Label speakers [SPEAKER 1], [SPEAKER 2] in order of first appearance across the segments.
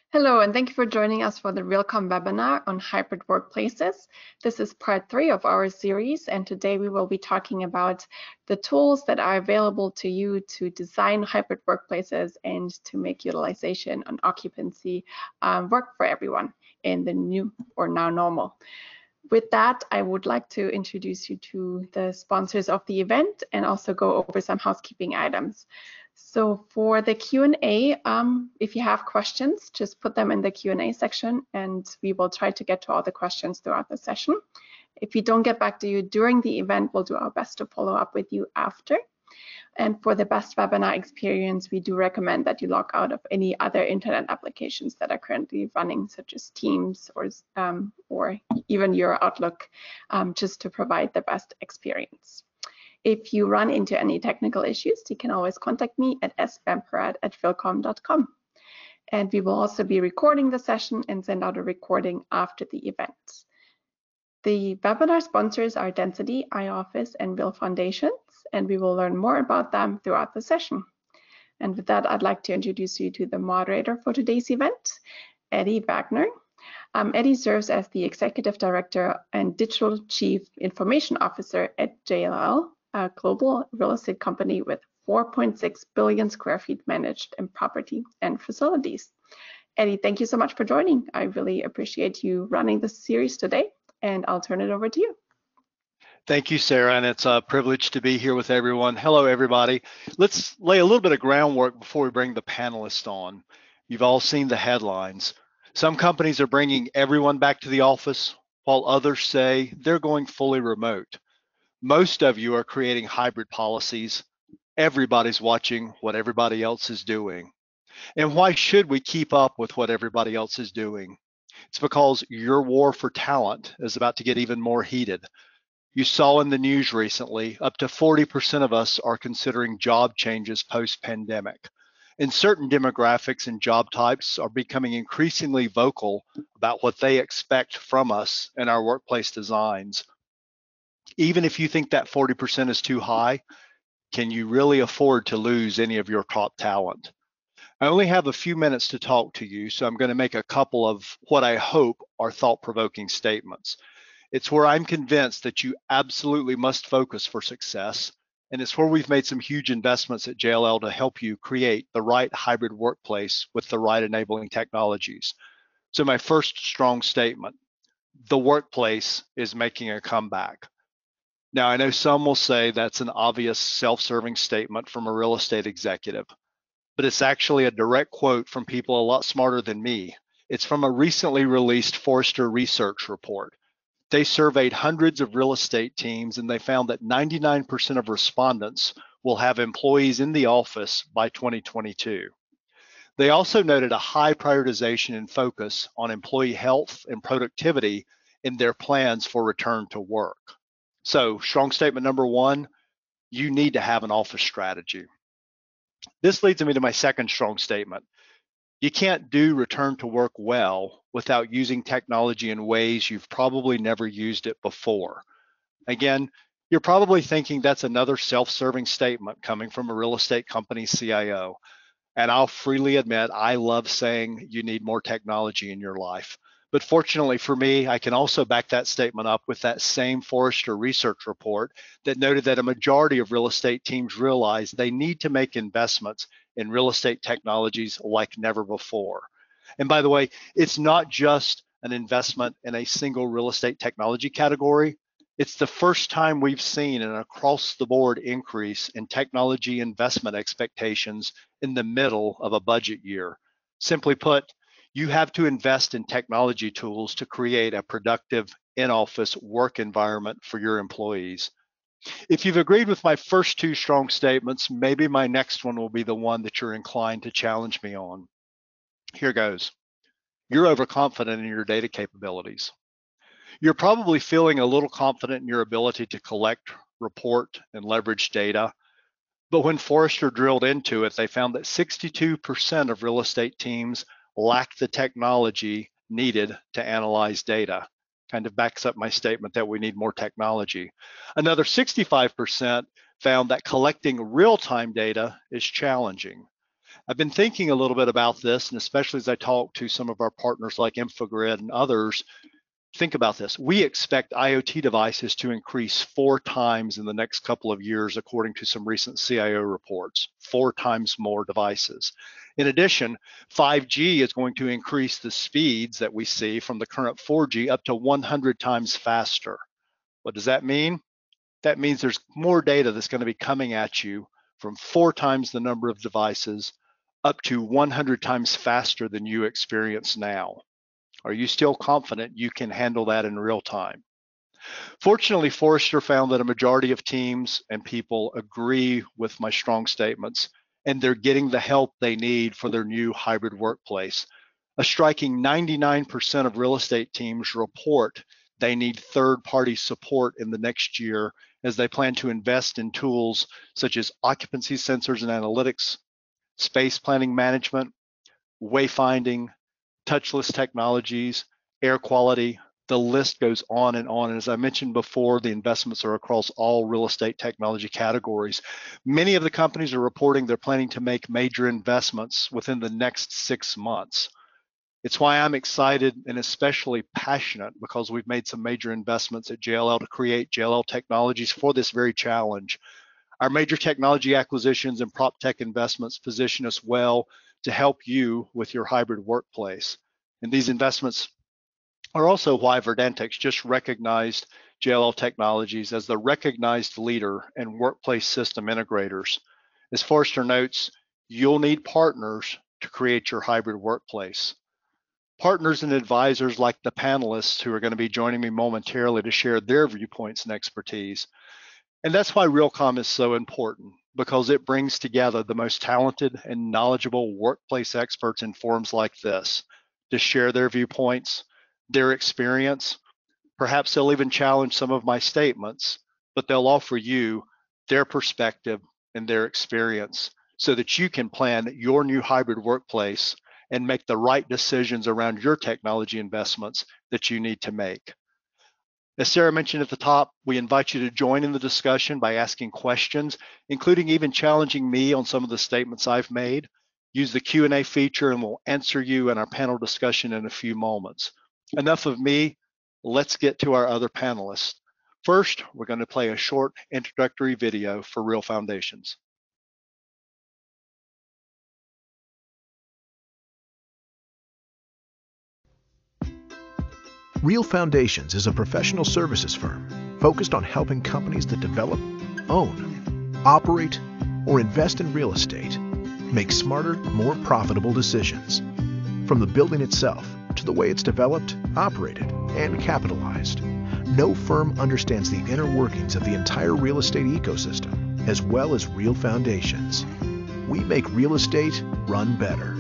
[SPEAKER 1] Hello, and thank you for joining us for the Realcomm webinar on hybrid workplaces. This is part 3 of our series, and today we will be talking about the tools that are available to you to design hybrid workplaces and to make utilization and occupancy work for everyone in the new or now normal. With that, I would like to introduce you to the sponsors of the event and also go over some housekeeping items. So for the Q&A, if you have questions, just put them in the Q&A section and we will try to get to all the questions throughout the session. If we don't get back to you during the event, we'll do our best to follow up with you after. And for the best webinar experience, we do recommend that you log out of any other internet applications that are currently running, such as Teams or even your Outlook, just to provide the best experience. If you run into any technical issues, you can always contact me at svamperat@realcomm.com. And we will also be recording the session and send out a recording after the event. The webinar sponsors are Density, iOffice, and Real Foundations, and we will learn more about them throughout the session. And with that, I'd like to introduce you to the moderator for today's event, Eddie Wagner. Eddie serves as the Executive Director and Digital Chief Information Officer at JLL, a global real estate company with 4.6 billion square feet managed in property and facilities. Eddie, thank you so much for joining. I really appreciate you running this series today, and I'll turn it over to you.
[SPEAKER 2] Thank you, Sarah, and it's a privilege to be here with everyone. Hello, everybody. Let's lay a little bit of groundwork before we bring the panelists on. You've all seen the headlines. Some companies are bringing everyone back to the office, while others say they're going fully remote. Most of you are creating hybrid policies. Everybody's watching what everybody else is doing. And why should we keep up with what everybody else is doing? It's because your war for talent is about to get even more heated. You saw in the news recently, up to 40% of us are considering job changes post-pandemic. And certain demographics and job types are becoming increasingly vocal about what they expect from us in our workplace designs. Even if you think that 40% is too high, can you really afford to lose any of your top talent? I only have a few minutes to talk to you, so I'm going to make a couple of what I hope are thought-provoking statements. It's where I'm convinced that you absolutely must focus for success, and it's where we've made some huge investments at JLL to help you create the right hybrid workplace with the right enabling technologies. So my first strong statement, the workplace is making a comeback. Now, I know some will say that's an obvious self-serving statement from a real estate executive, but it's actually a direct quote from people a lot smarter than me. It's from a recently released Forrester research report. They surveyed hundreds of real estate teams, and they found that 99% of respondents will have employees in the office by 2022. They also noted a high prioritization and focus on employee health and productivity in their plans for return to work. So, strong statement number one, you need to have an office strategy. This leads me to my second strong statement. You can't do return to work well without using technology in ways you've probably never used it before. Again, you're probably thinking that's another self-serving statement coming from a real estate company CIO. And I'll freely admit, I love saying you need more technology in your life. But fortunately for me, I can also back that statement up with that same Forrester research report that noted that a majority of real estate teams realize they need to make investments in real estate technologies like never before. And by the way, it's not just an investment in a single real estate technology category. It's the first time we've seen an across-the-board increase in technology investment expectations in the middle of a budget year. Simply put, you have to invest in technology tools to create a productive in-office work environment for your employees. If you've agreed with my first two strong statements, maybe my next one will be the one that you're inclined to challenge me on. Here goes. You're overconfident in your data capabilities. You're probably feeling a little confident in your ability to collect, report, and leverage data. But when Forrester drilled into it, they found that 62% of real estate teams lack the technology needed to analyze data. Kind of backs up my statement that we need more technology. Another 65% found that collecting real-time data is challenging. I've been thinking a little bit about this, and especially as I talk to some of our partners like Infogrid and others, think about this. We expect IoT devices to increase 4 times in the next couple of years, according to some recent CIO reports, 4 times more devices. In addition, 5G is going to increase the speeds that we see from the current 4G up to 100 times faster. What does that mean? That means there's more data that's going to be coming at you from 4 times the number of devices up to 100 times faster than you experience now. Are you still confident you can handle that in real time? Fortunately, Forrester found that a majority of teams and people agree with my strong statements, and they're getting the help they need for their new hybrid workplace. A striking 99% of real estate teams report they need third-party support in the next year as they plan to invest in tools such as occupancy sensors and analytics, space planning management, wayfinding, touchless technologies, air quality. The list goes on and on. And as I mentioned before, the investments are across all real estate technology categories. Many of the companies are reporting they're planning to make major investments within the next 6 months. It's why I'm excited and especially passionate, because we've made some major investments at JLL to create JLL Technologies for this very challenge. Our major technology acquisitions and prop tech investments position us well to help you with your hybrid workplace. And these investments are also why Verdantix just recognized JLL Technologies as the recognized leader in workplace system integrators. As Forrester notes, you'll need partners to create your hybrid workplace. Partners and advisors like the panelists who are going to be joining me momentarily to share their viewpoints and expertise. And that's why Realcomm is so important, because it brings together the most talented and knowledgeable workplace experts in forums like this to share their viewpoints, their experience. Perhaps they'll even challenge some of my statements, but they'll offer you their perspective and their experience so that you can plan your new hybrid workplace and make the right decisions around your technology investments that you need to make. As Sarah mentioned at the top, we invite you to join in the discussion by asking questions, including even challenging me on some of the statements I've made. Use the Q&A feature and we'll answer you in our panel discussion in a few moments. Enough of me, let's get to our other panelists. First, we're going to play a short introductory video for Real Foundations.
[SPEAKER 3] Real Foundations is a professional services firm focused on helping companies that develop, own, operate, or invest in real estate make smarter, more profitable decisions. From the building itself to the way it's developed, operated, and capitalized, no firm understands the inner workings of the entire real estate ecosystem as well as Real Foundations. We make real estate run better.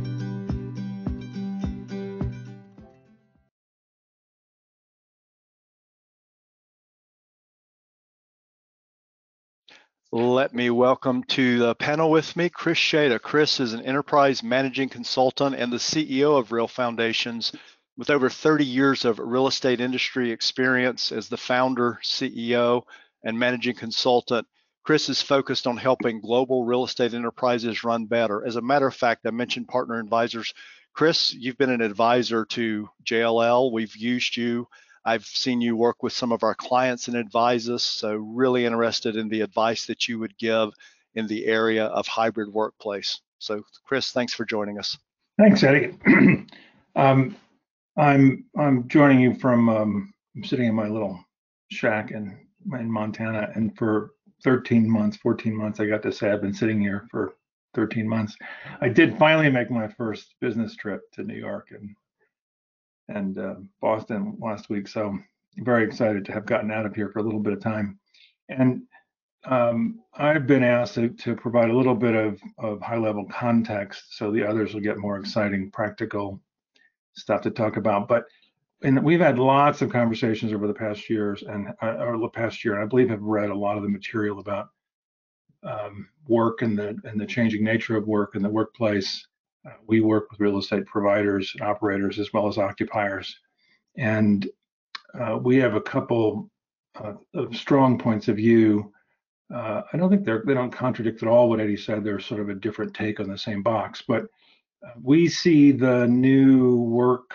[SPEAKER 2] Let me welcome to the panel with me, Chris Shada. Chris is an enterprise managing consultant and the CEO of Real Foundations with over 30 years of real estate industry experience as the founder, CEO, and managing consultant. Chris is focused on helping global real estate enterprises run better. As a matter of fact, I mentioned partner advisors. Chris, you've been an advisor to JLL. We've used you. I've seen you work with some of our clients and advise us, so really interested in the advice that you would give in the area of hybrid workplace. So Chris, thanks for joining us.
[SPEAKER 4] Thanks, Eddie. I'm joining you from, I'm sitting in my little shack in Montana, and for 13 months, 14 months, I got to say I've been sitting here for 13 months. I did finally make my first business trip to New York and Boston last week. So I'm very excited to have gotten out of here for a little bit of time. And I've been asked to provide a little bit of high-level context so the others will get more exciting, practical stuff to talk about. But we've had lots of conversations over the past years or the past year, and I believe have read a lot of the material about work and the changing nature of work in the workplace. We work with real estate providers and operators as well as occupiers. And we have a couple of strong points of view I don't think they don't contradict at all what Eddie said. They're sort of a different take on the same box, but we see the new work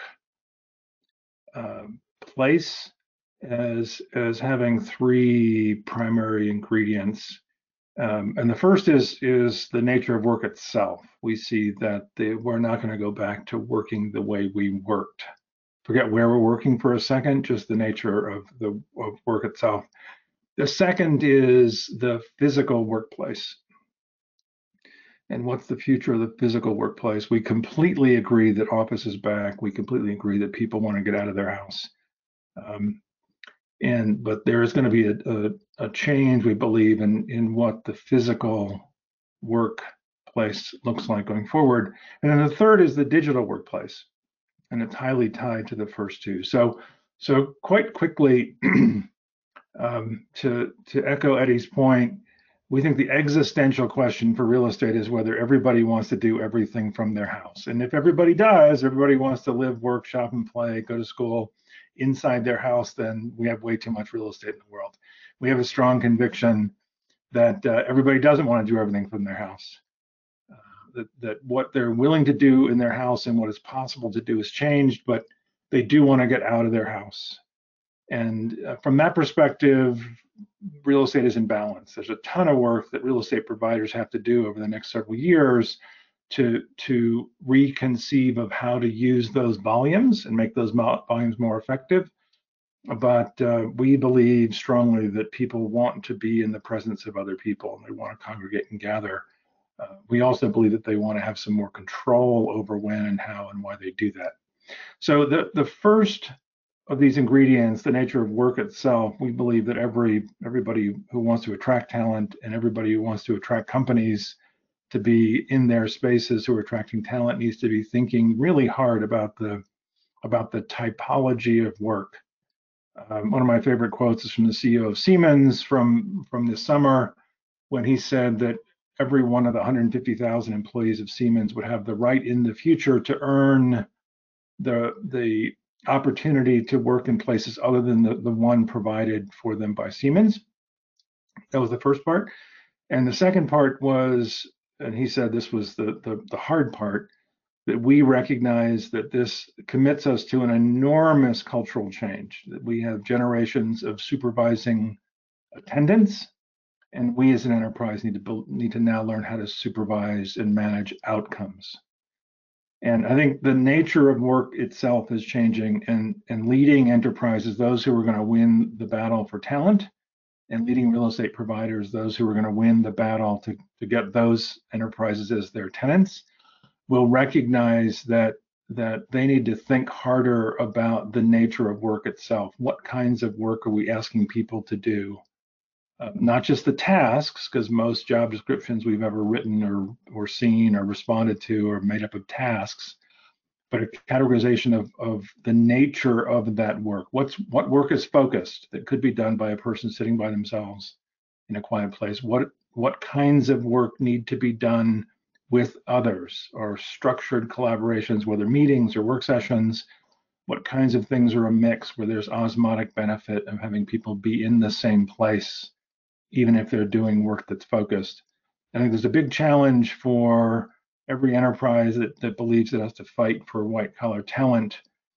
[SPEAKER 4] place as having three primary ingredients. And the first is the nature of work itself. We see that we're not going to go back to working the way we worked. Forget where we're working for a second, just the nature of work itself. The second is the physical workplace. And what's the future of the physical workplace? We completely agree that office is back. We completely agree that people want to get out of their house. But there is going to be a change, we believe, in what the physical workplace looks like going forward. And then the third is the digital workplace, and it's highly tied to the first two. So quite quickly, to echo Eddie's point, we think the existential question for real estate is whether everybody wants to do everything from their house. And if everybody does, everybody wants to live, work, shop, and play, go to school inside their house, then we have way too much real estate in the world. We have a strong conviction that everybody doesn't want to do everything from their house. That what they're willing to do in their house and what is possible to do has changed, but they do want to get out of their house. And from that perspective, real estate is in balance. There's a ton of work that real estate providers have to do over the next several years to reconceive of how to use those volumes and make those volumes more effective. But we believe strongly that people want to be in the presence of other people and they want to congregate and gather. We also believe that they want to have some more control over when and how and why they do that. So the first of these ingredients, the nature of work itself, we believe that everybody who wants to attract talent and everybody who wants to attract companies to be in their spaces who are attracting talent needs to be thinking really hard about the typology of work. One of my favorite quotes is from the CEO of Siemens from this summer, when he said that every one of the 150,000 employees of Siemens would have the right in the future to earn the opportunity to work in places other than the one provided for them by Siemens. That was the first part. And the second part was, and he said this was the hard part, that we recognize that this commits us to an enormous cultural change, that we have generations of supervising attendance, and we as an enterprise need to now learn how to supervise and manage outcomes. And I think the nature of work itself is changing, and leading enterprises, those who are going to win the battle for talent, and leading real estate providers, those who are going to win the battle to get those enterprises as their tenants, will recognize that they need to think harder about the nature of work itself. What kinds of work are we asking people to do? Not just the tasks, because most job descriptions we've ever written or seen or responded to are made up of tasks, but a categorization of the nature of that work. What work is focused that could be done by a person sitting by themselves in a quiet place? What kinds of work need to be done with others, or structured collaborations, whether meetings or work sessions? What kinds of things are a mix where there's osmotic benefit of having people be in the same place, even if they're doing work that's focused? I think there's a big challenge for every enterprise that believes it has to fight for white collar talent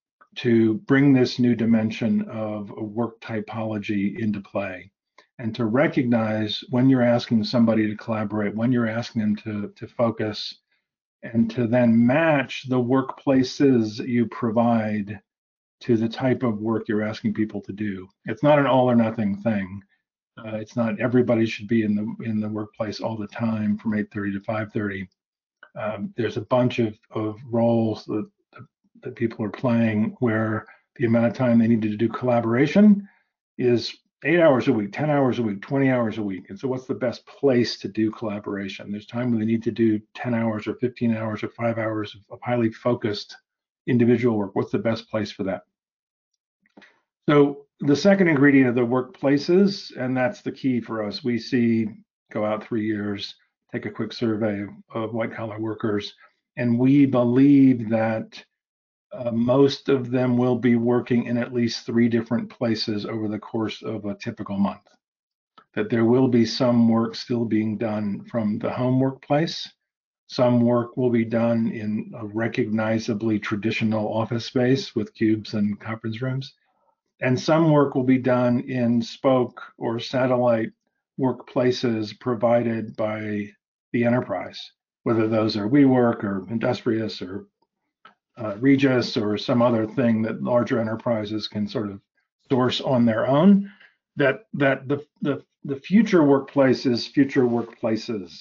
[SPEAKER 4] to bring this new dimension of a work typology into play, and to recognize when you're asking somebody to collaborate, when you're asking them to focus, and to then match the workplaces you provide to the type of work you're asking people to do. It's not an all or nothing thing. It's not everybody should be in the workplace all the time from 8:30 to 5:30. There's a bunch of roles that people are playing where the amount of time they need to do collaboration is 8 hours a week, 10 hours a week, 20 hours a week. And so what's the best place to do collaboration? There's time when they need to do 10 hours or 15 hours or 5 hours of highly focused individual work. What's the best place for that? So the second ingredient of the workplaces, and that's the key for us, we see, go out 3 years, take a quick survey of white collar workers, and we believe that most of them will be working in at least 3 different places over the course of a typical month. that there will be some work still being done from the home workplace. Some work will be done in a recognizably traditional office space with cubes and conference rooms. And some work will be done in spoke or satellite workplaces provided by the enterprise, whether those are WeWork or Industrious or Regus or some other thing that larger enterprises can sort of source on their own. That the future workplace is future workplaces.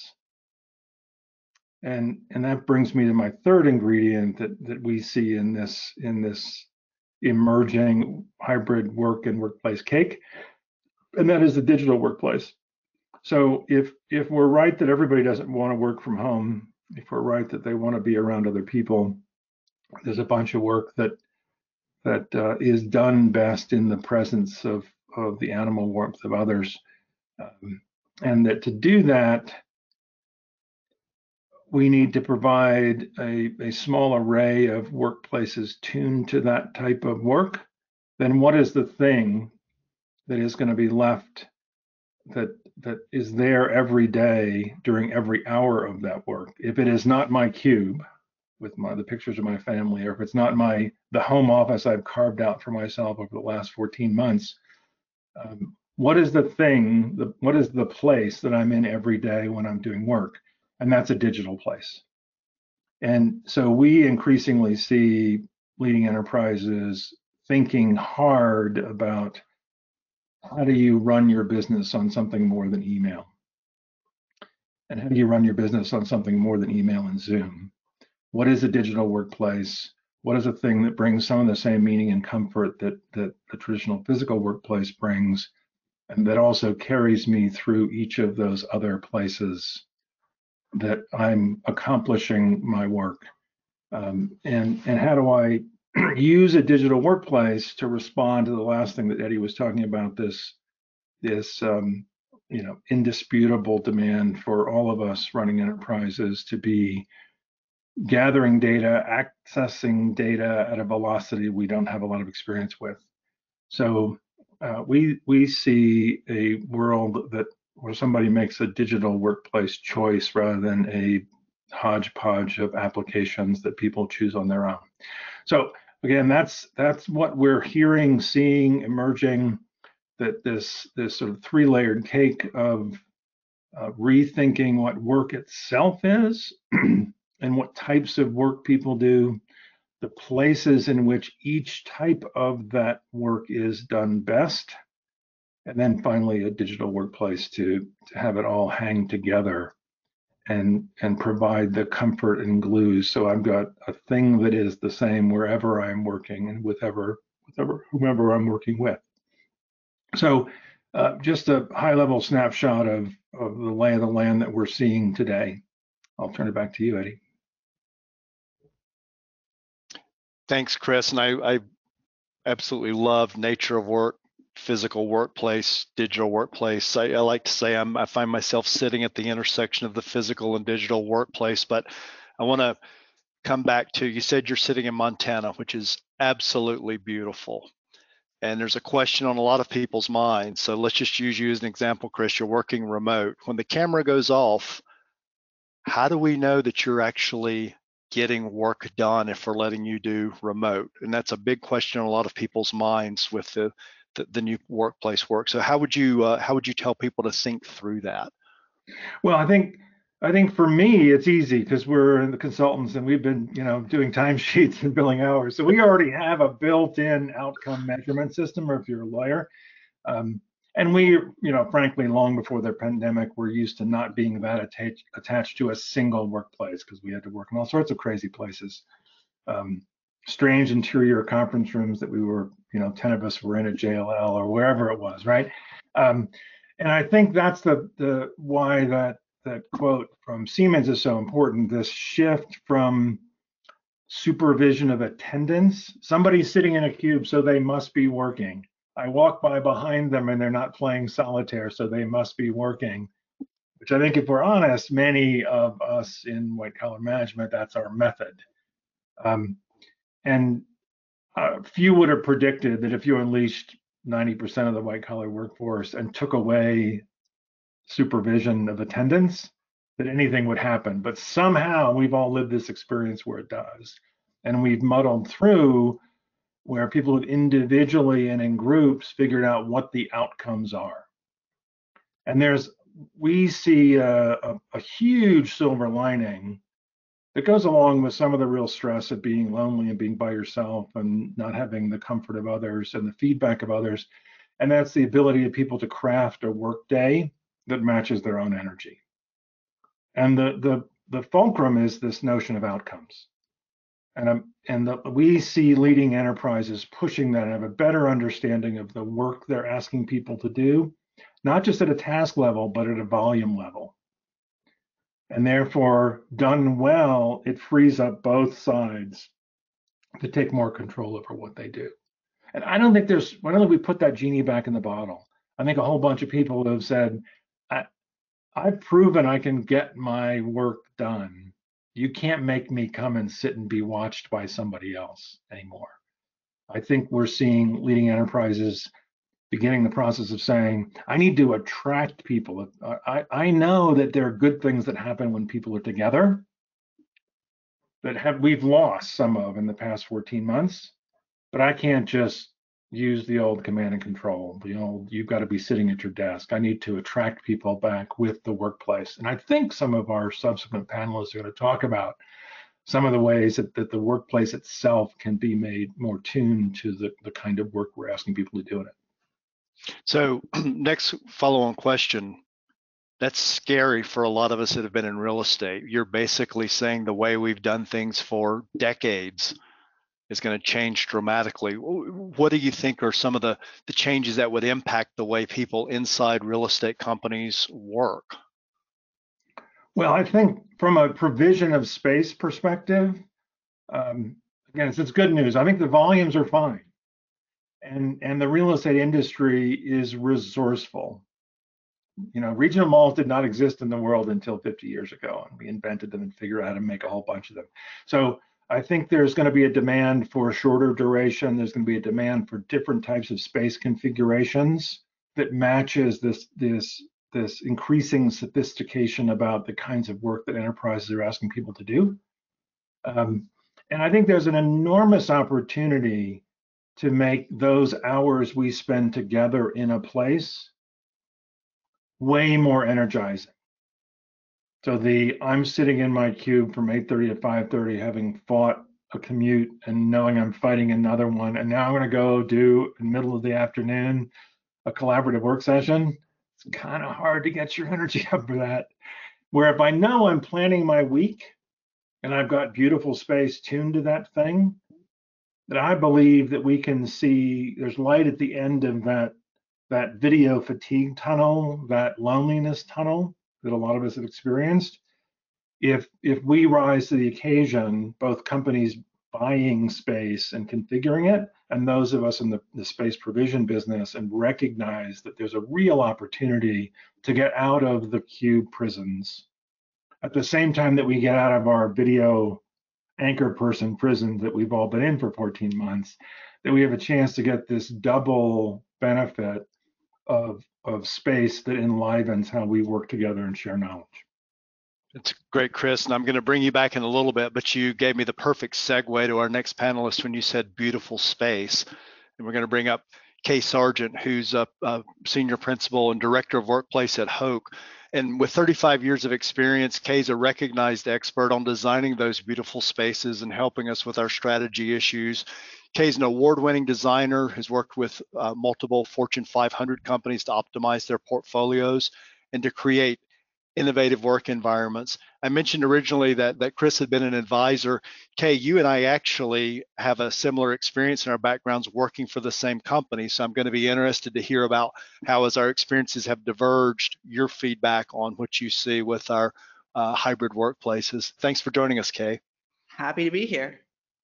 [SPEAKER 4] And that brings me to my third ingredient that we see in this emerging hybrid work and workplace cake, and that is the digital workplace. So if we're right that everybody doesn't want to work from home, if we're right that they want to be around other people, there's a bunch of work that is done best in the presence of the animal warmth of others, and that to do that, we need to provide a small array of workplaces tuned to that type of work. Then what is the thing that is going to be left that is there every day during every hour of that work? If it is not my cube with the pictures of my family, or if it's not the home office I've carved out for myself over the last 14 months, what is the thing, what is the place that I'm in every day when I'm doing work? And that's a digital place. And so we increasingly see leading enterprises thinking hard about how do you run your business on something more than email? And how do you run your business on something more than email and Zoom? What is a digital workplace? What is a thing that brings some of the same meaning and comfort that the traditional physical workplace brings, and that also carries me through each of those other places that I'm accomplishing my work? And how do I use a digital workplace to respond to the last thing that Eddie was talking about, this indisputable demand for all of us running enterprises to be gathering data, accessing data at a velocity we don't have a lot of experience with. So we see a world where somebody makes a digital workplace choice rather than a hodgepodge of applications that people choose on their own. So again, that's what we're hearing, seeing, emerging, that this sort of three-layered cake of rethinking what work itself is and what types of work people do, the places in which each type of that work is done best, and then finally a digital workplace to have it all hang together and provide the comfort and glue. So I've got a thing that is the same wherever I'm working and with whomever I'm working with. So just a high-level snapshot of the lay of the land that we're seeing today. I'll turn it back to you, Eddie.
[SPEAKER 2] Thanks, Chris. And I absolutely love nature of work, physical workplace, digital workplace. I like to say I find myself sitting at the intersection of the physical and digital workplace. But I want to come back to, you said you're sitting in Montana, which is absolutely beautiful. And there's a question on a lot of people's minds. So let's just use you as an example, Chris. You're working remote. When the camera goes off, how do we know that you're actually getting work done if we're letting you do remote? And that's a big question on a lot of people's minds with the new workplace work. So how would you tell people to think through that?
[SPEAKER 4] Well, I think for me it's easy because we're the consultants and we've been doing timesheets and billing hours, so we already have a built-in outcome measurement system. Or if you're a lawyer, and we frankly, long before the pandemic, we're used to not being that attached to a single workplace because we had to work in all sorts of crazy places. Strange interior conference rooms that we were, 10 of us were in at JLL or wherever it was, right? And I think that's the why that quote from Siemens is so important. This shift from supervision of attendance, somebody's sitting in a cube, so they must be working. I walk by behind them and they're not playing solitaire, so they must be working. Which I think, if we're honest, many of us in white collar management, that's our method. And few would have predicted that if you unleashed 90% of the white collar workforce and took away supervision of attendance that anything would happen. But somehow we've all lived this experience where it does. And we've muddled through where people have individually and in groups figured out what the outcomes are. And we see a huge silver lining that goes along with some of the real stress of being lonely and being by yourself and not having the comfort of others and the feedback of others. And that's the ability of people to craft a work day that matches their own energy. And the fulcrum is this notion of outcomes. We see leading enterprises pushing that and have a better understanding of the work they're asking people to do, not just at a task level, but at a volume level. And therefore, done well, it frees up both sides to take more control over what they do. And I don't think we put that genie back in the bottle. I think a whole bunch of people have said, I've proven I can get my work done. You can't make me come and sit and be watched by somebody else anymore. I think we're seeing leading enterprises beginning the process of saying, I need to attract people. I know that there are good things that happen when people are together that we've lost some of in the past 14 months, but I can't just use the old command and control, you've got to be sitting at your desk. I need to attract people back with the workplace. And I think some of our subsequent panelists are going to talk about some of the ways that the workplace itself can be made more tuned to the kind of work we're asking people to do in it.
[SPEAKER 2] So next follow-on question. That's scary for a lot of us that have been in real estate. You're basically saying the way we've done things for decades is going to change dramatically. What do you think are some of the changes that would impact the way people inside real estate companies work?
[SPEAKER 4] Well, I think from a provision of space perspective, again, it's good news. I think the volumes are fine. And the real estate industry is resourceful. Regional malls did not exist in the world until 50 years ago, and we invented them and figured out how to make a whole bunch of them. So I think there's going to be a demand for shorter duration. There's going to be a demand for different types of space configurations that matches this increasing sophistication about the kinds of work that enterprises are asking people to do. And I think there's an enormous opportunity to make those hours we spend together in a place way more energizing. So I'm sitting in my cube from 8:30 to 5:30, having fought a commute and knowing I'm fighting another one, and now I'm going to go do in the middle of the afternoon a collaborative work session. It's kind of hard to get your energy up for that. Where if I know I'm planning my week and I've got beautiful space tuned to that thing, that I believe that we can see there's light at the end of that video fatigue tunnel, that loneliness tunnel that a lot of us have experienced. If we rise to the occasion, both companies buying space and configuring it, and those of us in the space provision business, and recognize that there's a real opportunity to get out of the cube prisons at the same time that we get out of our video anchor person prison that we've all been in for 14 months, that we have a chance to get this double benefit of space that enlivens how we work together and share knowledge.
[SPEAKER 2] It's great, Chris, and I'm going to bring you back in a little bit, but you gave me the perfect segue to our next panelist when you said beautiful space. And we're going to bring up Kay Sargent, who's a senior principal and director of workplace at Hoke. And with 35 years of experience, Kay's a recognized expert on designing those beautiful spaces and helping us with our strategy issues. Kay's an award-winning designer, has worked with multiple Fortune 500 companies to optimize their portfolios and to create innovative work environments. I mentioned originally that Chris had been an advisor. Kay, you and I actually have a similar experience in our backgrounds working for the same company. So I'm going to be interested to hear about how, as our experiences have diverged, your feedback on what you see with our hybrid workplaces. Thanks for joining us, Kay.
[SPEAKER 5] Happy to be here.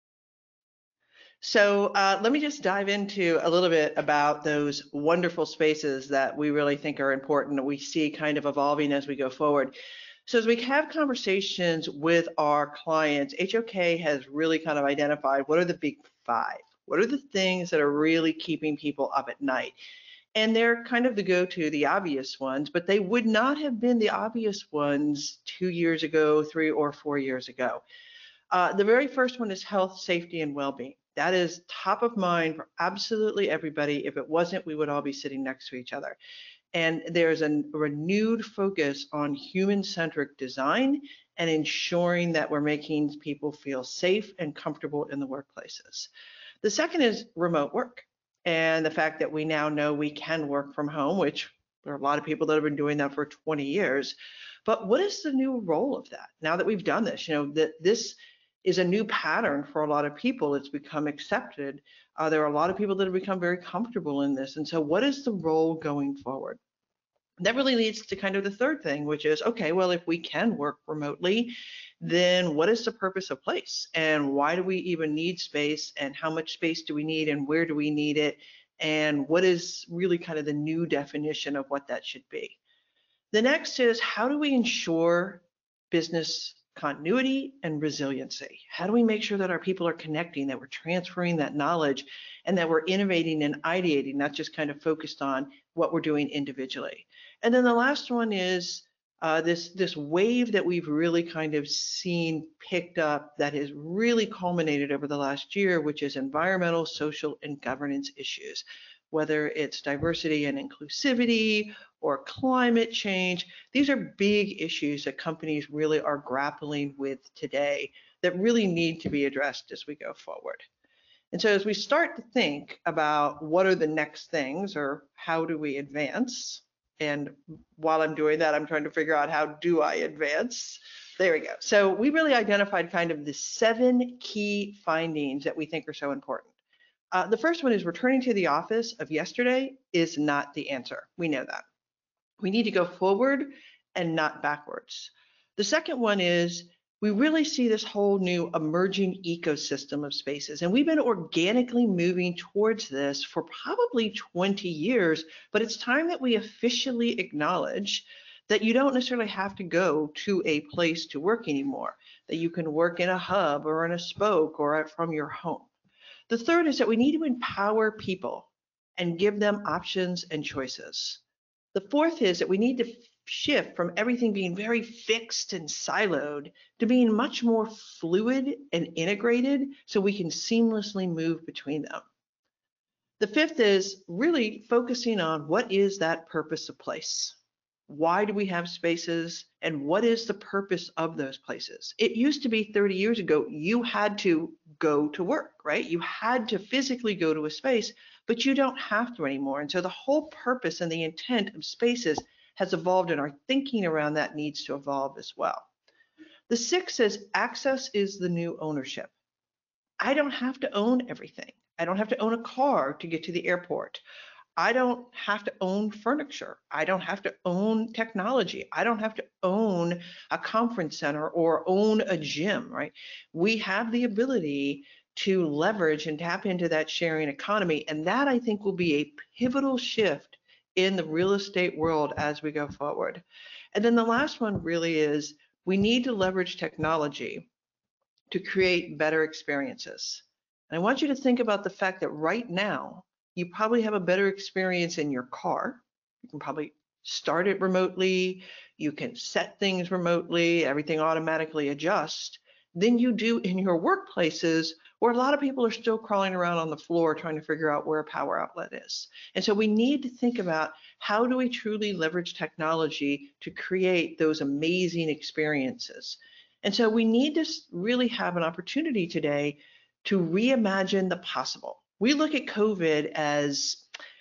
[SPEAKER 5] So let me just dive into a little bit about those wonderful spaces that we really think are important, that we see kind of evolving as we go forward. So as we have conversations with our clients, HOK has really kind of identified what are the big five, what are the things that are really keeping people up at night. And they're kind of the go-to, the obvious ones, but they would not have been the obvious ones 2 years ago, 3 or 4 years ago. The very first one is health, safety, and well-being. That is top of mind for absolutely everybody. If it wasn't, we would all be sitting next to each other. And there's a renewed focus on human-centric design and ensuring that we're making people feel safe and comfortable in the workplaces. The second is remote work, and the fact that we now know we can work from home, which there are a lot of people that have been doing that for 20 years. But what is the new role of that now that we've done this? You know, that this is a new pattern for a lot of people. It's become accepted. There are a lot of people that have become very comfortable in this. And so what is the role going forward? That really leads to kind of the third thing, which is, okay, well, if we can work remotely, then what is the purpose of place? And why do we even need space? And how much space do we need? And where do we need it? And what is really kind of the new definition of what that should be? The next is, how do we ensure business continuity and resiliency? How do we make sure that our people are connecting, that we're transferring that knowledge, and that we're innovating and ideating, not just kind of focused on what we're doing individually? And then the last one is this wave that we've really kind of seen picked up that has really culminated over the last year, which is environmental, social, and governance issues. Whether it's diversity and inclusivity or climate change, these are big issues that companies really are grappling with today that really need to be addressed as we go forward. And so as we start to think about what are the next things or how do we advance, and while I'm doing that, I'm trying to figure out how do I advance. There we go. So we really identified kind of the 7 key findings that we think are so important. The first one is returning to the office of yesterday is not the answer. We know that. We need to go forward and not backwards. The second one is we really see this whole new emerging ecosystem of spaces, and we've been organically moving towards this for probably 20 years, but it's time that we officially acknowledge that you don't necessarily have to go to a place to work anymore, that you can work in a hub or in a spoke or from your home. The third is that we need to empower people and give them options and choices. The fourth is that we need to shift from everything being very fixed and siloed to being much more fluid and integrated so we can seamlessly move between them. The fifth is really focusing on what is that purpose of place? Why do we have spaces, and what is the purpose of those places? It used to be 30 years ago, you had to go to work, right? You had to physically go to a space, but you don't have to anymore. And so the whole purpose and the intent of spaces has evolved, and our thinking around that needs to evolve as well. The sixth is access is the new ownership. I don't have to own everything. I don't have to own a car to get to the airport. I don't have to own furniture. I don't have to own technology. I don't have to own a conference center or own a gym, right? We have the ability to leverage and tap into that sharing economy. And that, I think, will be a pivotal shift in the real estate world as we go forward. And then the last one really is we need to leverage technology to create better experiences. And I want you to think about the fact that right now, you probably have a better experience in your car. You can probably start it remotely. You can set things remotely. Everything automatically adjusts than you do in your workplaces, where a lot of people are still crawling around on the floor trying to figure out where a power outlet is. And so we need to think about how do we truly leverage technology to create those amazing experiences. And so we need to really have an opportunity today to reimagine the possible. We look at COVID as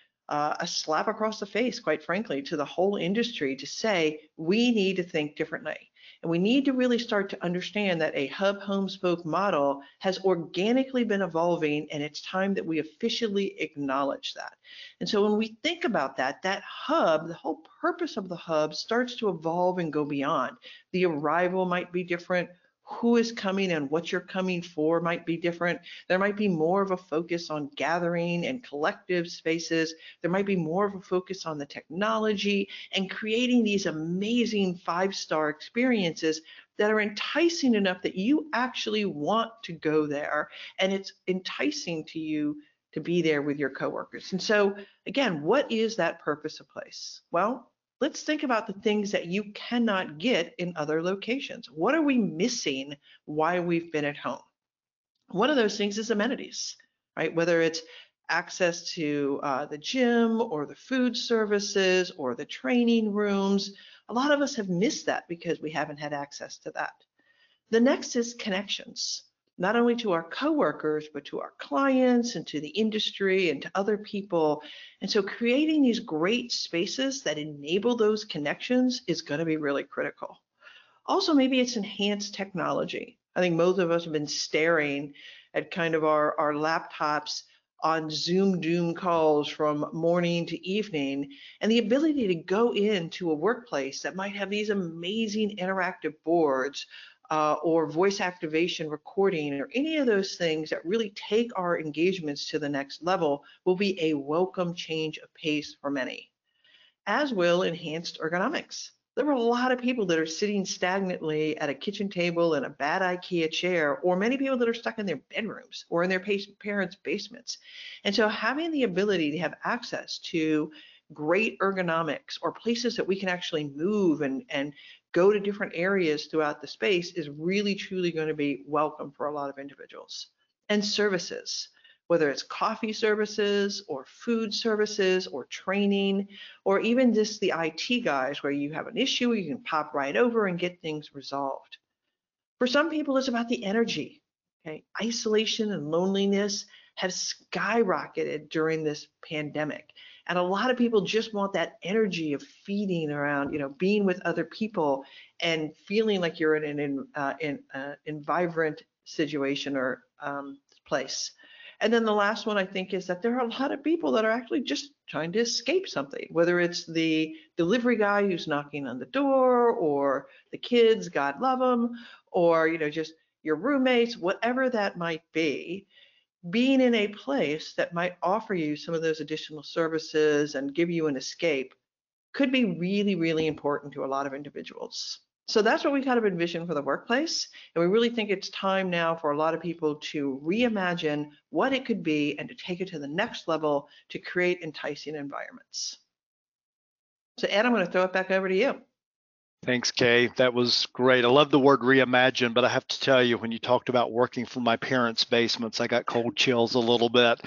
[SPEAKER 5] a slap across the face, quite frankly, to the whole industry to say we need to think differently. And we need to really start to understand that a hub, home, spoke model has organically been evolving, and it's time that we officially acknowledge that. And so when we think about that, that hub, the whole purpose of the hub starts to evolve and go beyond. The arrival might be different. Who is coming and what you're coming for might be different. There might be more of a focus on gathering and collective spaces. There might be more of a focus on the technology and creating these amazing 5-star experiences that are enticing enough that you actually want to go there. And it's enticing to you to be there with your coworkers. And so again, what is that purpose of place? Well, let's think about the things that you cannot get in other locations. What are we missing while we've been at home? One of those things is amenities, right? Whether it's access to the gym or the food services or the training rooms. A lot of us have missed that because we haven't had access to that. The next is connections, not only to our coworkers, but to our clients and to the industry and to other people. And so creating these great spaces that enable those connections is going to be really critical. Also, maybe it's enhanced technology. I think most of us have been staring at kind of our laptops on Zoom calls from morning to evening, and the ability to go into a workplace that might have these amazing interactive boards or voice activation recording or any of those things that really take our engagements to the next level will be a welcome change of pace for many, as will enhanced ergonomics. There are a lot of people that are sitting stagnantly at a kitchen table in a bad IKEA chair, or many people that are stuck in their bedrooms or in their parents' basements. And so having the ability to have access to great ergonomics or places that we can actually move and go to different areas throughout the space is really, truly going to be welcome for a lot of individuals. And services, whether it's coffee services or food services or training, or even just the IT guys where you have an issue, you can pop right over and get things resolved. For some people, it's about the energy. Okay? Isolation and loneliness have skyrocketed during this pandemic. And a lot of people just want that energy of feeding around, being with other people and feeling like you're in an vibrant situation or place. And then the last one, I think, is that there are a lot of people that are actually just trying to escape something, whether it's the delivery guy who's knocking on the door, or the kids, God love them, or just your roommates, whatever that might be. Being in a place that might offer you some of those additional services and give you an escape could be really, really important to a lot of individuals. So that's what we kind of envision for the workplace. And we really think it's time now for a lot of people to reimagine what it could be and to take it to the next level to create enticing environments. So Ed, I'm going to throw it back over to you.
[SPEAKER 2] Thanks, Kay. That was great. I love the word reimagine, but I have to tell you, when you talked about working from my parents' basements, I got cold chills a little bit.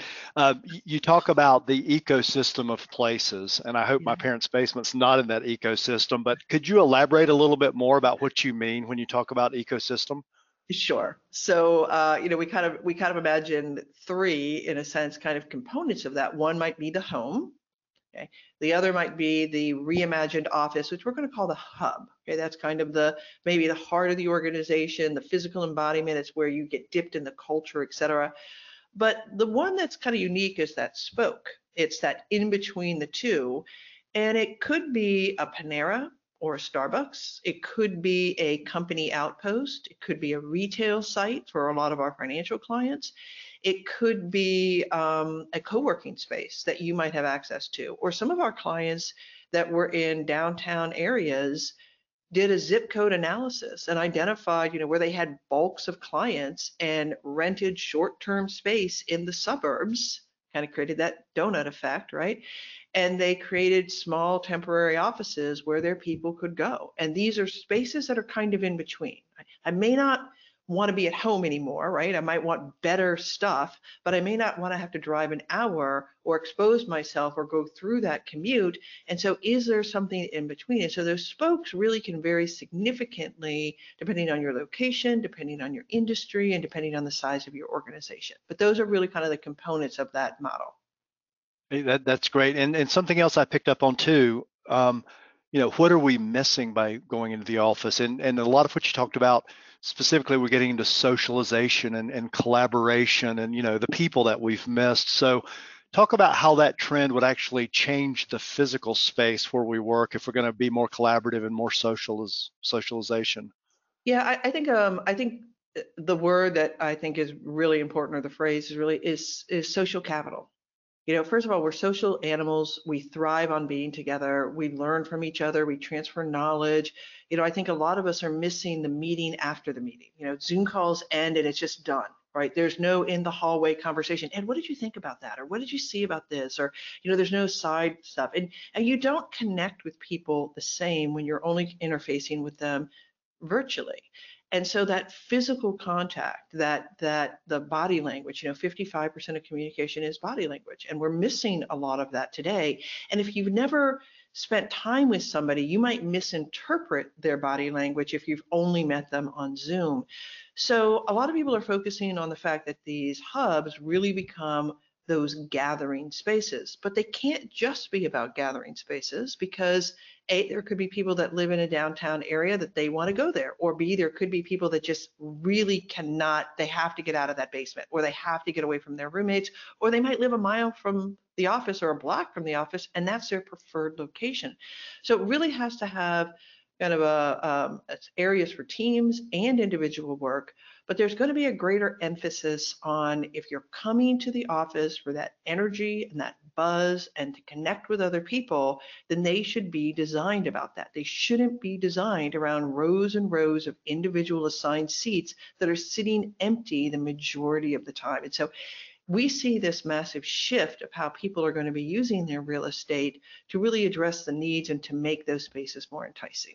[SPEAKER 2] You talk about the ecosystem of places, and I hope my parents' basement's not in that ecosystem, but could you elaborate a little bit more about what you mean when you talk about ecosystem?
[SPEAKER 5] Sure. So, we kind of imagine three, in a sense, kind of components of that. One might be the home. Okay. The other might be the reimagined office, which we're going to call the hub. Okay, that's kind of maybe the heart of the organization, the physical embodiment. It's where you get dipped in the culture, et cetera. But the one that's kind of unique is that spoke. It's that in between the two, and it could be a Panera or a Starbucks. It could be a company outpost. It could be a retail site for a lot of our financial clients. It could be a co-working space that you might have access to, or some of our clients that were in downtown areas did a zip code analysis and identified, where they had bulks of clients and rented short-term space in the suburbs, kind of created that donut effect, right? And they created small temporary offices where their people could go. And these are spaces that are kind of in between. I may not want to be at home anymore, right? I might want better stuff, but I may not want to have to drive an hour or expose myself or go through that commute. And so is there something in between? And so those spokes really can vary significantly depending on your location, depending on your industry, and depending on the size of your organization. But those are really kind of the components of that model.
[SPEAKER 2] Hey, that's great. And something else I picked up on too, what are we missing by going into the office? And a lot of what you talked about, specifically, we're getting into socialization and collaboration and, the people that we've missed. So talk about how that trend would actually change the physical space where we work if we're going to be more collaborative and more socialization.
[SPEAKER 5] Yeah, I think the word that I think is really important, or the phrase is social capital. First of all, we're social animals. We thrive on being together. We learn from each other. We transfer knowledge. I think a lot of us are missing the meeting after the meeting. Zoom calls end and it's just done. right? There's no in the hallway conversation. And what did you think about that? Or what did you see about this? Or, there's no side stuff. And you don't connect with people the same when you're only interfacing with them virtually. And so that physical contact, that the body language, 55% of communication is body language, and we're missing a lot of that today. And if you've never spent time with somebody, you might misinterpret their body language if you've only met them on Zoom. So a lot of people are focusing on the fact that these hubs really become those gathering spaces, but they can't just be about gathering spaces, because A, there could be people that live in a downtown area that they want to go there, or B, there could be people that just really cannot, they have to get out of that basement, or they have to get away from their roommates, or they might live a mile from the office or a block from the office, and that's their preferred location. So it really has to have kind of areas for teams and individual work, but there's going to be a greater emphasis on, if you're coming to the office for that energy and that buzz and to connect with other people, then they should be designed about that. They shouldn't be designed around rows and rows of individual assigned seats that are sitting empty the majority of the time. And so we see this massive shift of how people are going to be using their real estate to really address the needs and to make those spaces more enticing.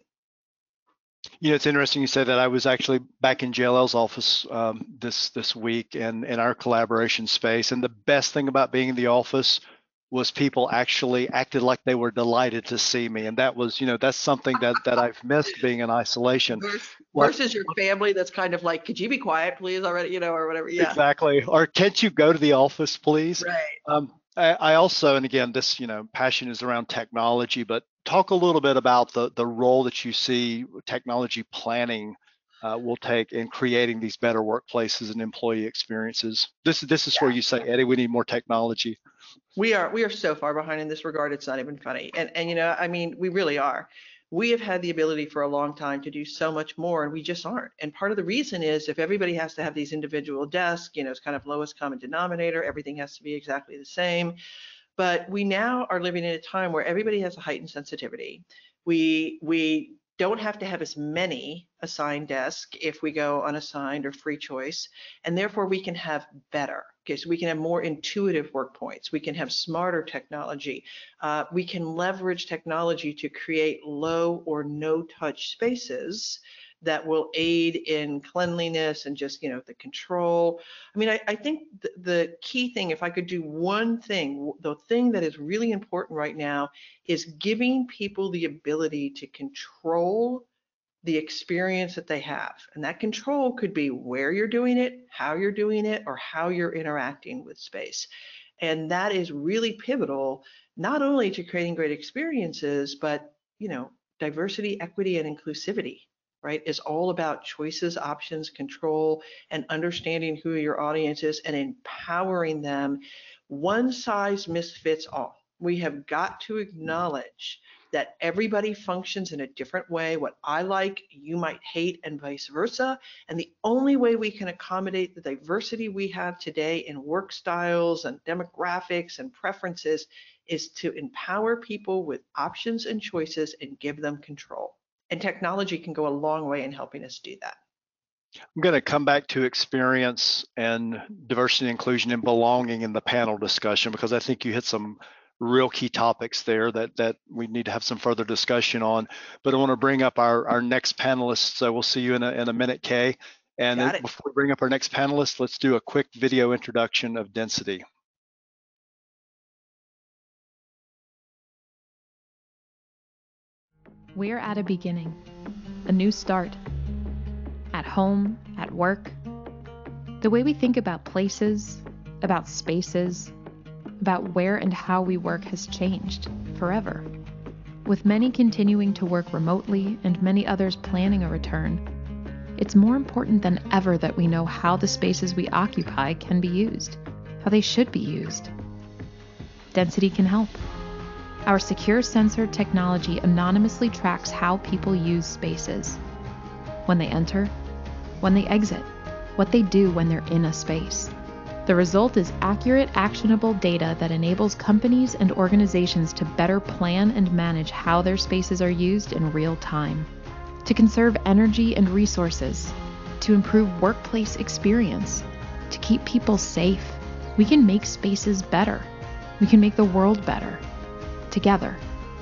[SPEAKER 2] It's interesting you said that. I was actually back in JLL's office this week in our collaboration space, and the best thing about being in the office was people actually acted like they were delighted to see me, and that was, that's something that I've missed being in isolation.
[SPEAKER 5] Versus your family that's kind of like, could you be quiet, please, already, or whatever. Yeah.
[SPEAKER 2] Exactly. Or can't you go to the office, please?
[SPEAKER 5] Right.
[SPEAKER 2] I also, and again, this, passion is around technology, but talk a little bit about the role that you see technology planning will take in creating these better workplaces and employee experiences. This is where you say, Eddie, we need more technology.
[SPEAKER 5] We are so far behind in this regard, it's not even funny. And we really are. We have had the ability for a long time to do so much more, and we just aren't. And part of the reason is, if everybody has to have these individual desks, it's kind of lowest common denominator, everything has to be exactly the same. But we now are living in a time where everybody has a heightened sensitivity. We don't have to have as many assigned desks if we go unassigned or free choice, and therefore we can have better. Okay, so we can have more intuitive work points. We can have smarter technology. We can leverage technology to create low or no touch spaces that will aid in cleanliness and just, the control. I think the key thing, if I could do one thing, the thing that is really important right now is giving people the ability to control the experience that they have. And that control could be where you're doing it, how you're doing it, or how you're interacting with space. And that is really pivotal, not only to creating great experiences, but, diversity, equity, and inclusivity. Right, is all about choices, options, control, and understanding who your audience is and empowering them. One size misfits all. We have got to acknowledge that everybody functions in a different way. What I like, you might hate, and vice versa. And the only way we can accommodate the diversity we have today in work styles and demographics and preferences is to empower people with options and choices and give them control. And technology can go a long way in helping us do that.
[SPEAKER 2] I'm going to come back to experience and diversity, inclusion, and belonging in the panel discussion, because I think you hit some real key topics there that we need to have some further discussion on. But I want to bring up our next panelist. So we'll see you in a minute, Kay. And before we bring up our next panelist, let's do a quick video introduction of density.
[SPEAKER 6] We're at a beginning, a new start. At home, at work. The way we think about places, about spaces, about where and how we work has changed forever. With many continuing to work remotely and many others planning a return, it's more important than ever that we know how the spaces we occupy can be used, how they should be used. Density can help. Our secure sensor technology anonymously tracks how people use spaces. When they enter, when they exit, what they do when they're in a space. The result is accurate, actionable data that enables companies and organizations to better plan and manage how their spaces are used in real time, to conserve energy and resources, to improve workplace experience, to keep people safe. We can make spaces better. We can make the world better together.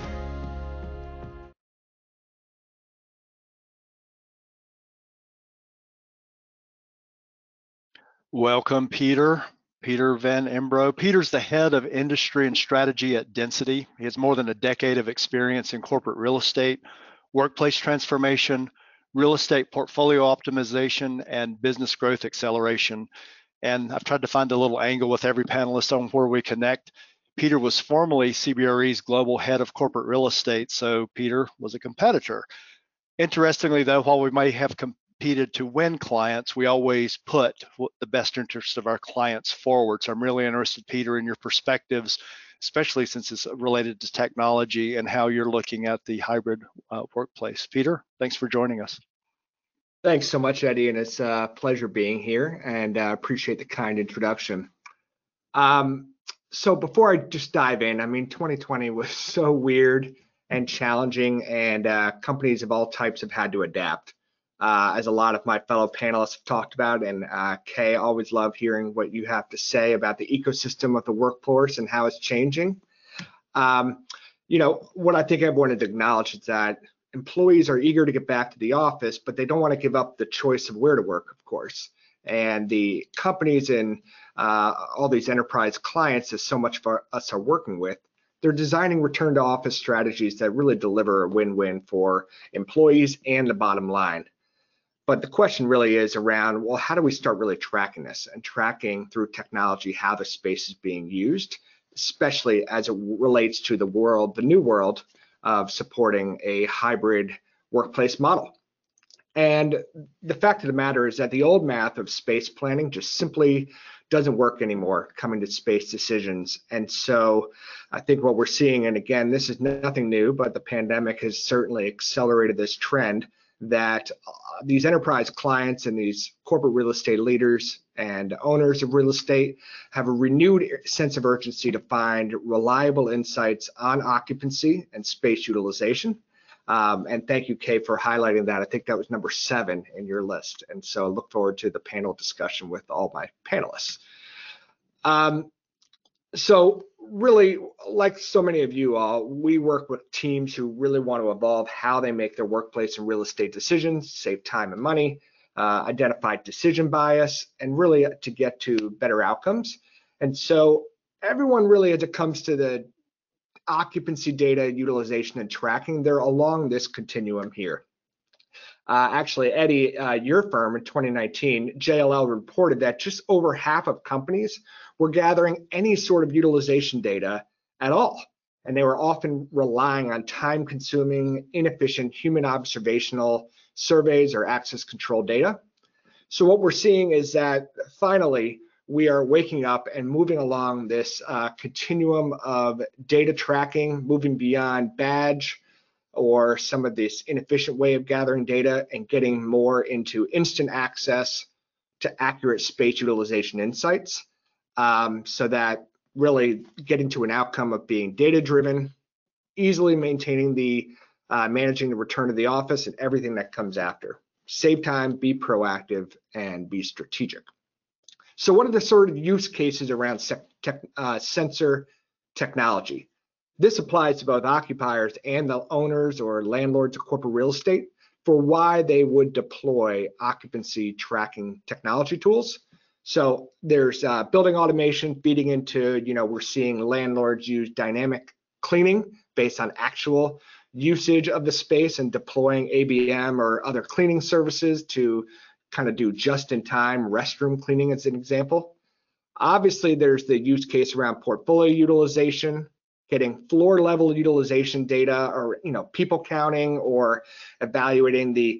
[SPEAKER 2] Welcome, Peter. Peter Van Embro. Peter's the head of industry and strategy at Density. He has more than a decade of experience in corporate real estate, workplace transformation, real estate portfolio optimization, and business growth acceleration. And I've tried to find a little angle with every panelist on where we connect. Peter was formerly CBRE's global head of corporate real estate, so Peter was a competitor. Interestingly, though, while we may have competed to win clients, we always put the best interest of our clients forward. So I'm really interested, Peter, in your perspectives, especially since it's related to technology and how you're looking at the hybrid workplace. Peter, thanks for joining us.
[SPEAKER 7] Thanks so much, Eddie, and it's a pleasure being here, and appreciate the kind introduction. So before I just dive in, I mean, 2020 was so weird and challenging, and companies of all types have had to adapt. As a lot of my fellow panelists have talked about, and Kay, always love hearing what you have to say about the ecosystem of the workforce and how it's changing. You know, what I think I wanted to acknowledge is that employees are eager to get back to the office, but they don't want to give up the choice of where to work, of course. And the companies and all these enterprise clients that so much of us are working with, they're designing return to office strategies that really deliver a win-win for employees and the bottom line. But the question really is around, well, how do we start really tracking this and tracking through technology how the space is being used, especially as it relates to the world, the new world of supporting a hybrid workplace model. And the fact of the matter is that the old math of space planning just simply doesn't work anymore coming to space decisions. And so I think what we're seeing, and again, this is nothing new, but the pandemic has certainly accelerated this trend, that these enterprise clients and these corporate real estate leaders and owners of real estate have a renewed sense of urgency to find reliable insights on occupancy and space utilization. And thank you, Kay, for highlighting that. I think that was number 7 in your list. And so I look forward to the panel discussion with all my panelists. So really, like so many of you all, we work with teams who really want to evolve how they make their workplace and real estate decisions, save time and money, identify decision bias, and really to get to better outcomes. And so everyone really, as it comes to the occupancy data, utilization, and tracking, they're along this continuum here. Actually, Eddie, your firm in 2019, JLL reported that just over half of companies were gathering any sort of utilization data at all. And they were often relying on time-consuming, inefficient human observational surveys or access control data. So what we're seeing is that finally, we are waking up and moving along this continuum of data tracking, moving beyond badge or some of this inefficient way of gathering data and getting more into instant access to accurate space utilization insights, so that really getting to an outcome of being data-driven, easily maintaining the managing the return to the office and everything that comes after. Save time, be proactive, and be strategic. So what are the sort of use cases around sensor technology? This applies to both occupiers and the owners or landlords of corporate real estate for why they would deploy occupancy tracking technology tools. So there's building automation feeding into, we're seeing landlords use dynamic cleaning based on actual usage of the space and deploying ABM or other cleaning services to kind of do just-in-time restroom cleaning as an example. Obviously, there's the use case around portfolio utilization, getting floor level utilization data, or people counting, or evaluating the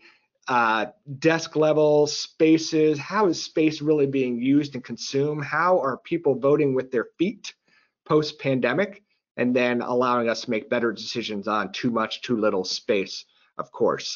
[SPEAKER 7] desk level spaces. How is space really being used and consumed? How are people voting with their feet post-pandemic? And then allowing us to make better decisions on too much, too little space, of course.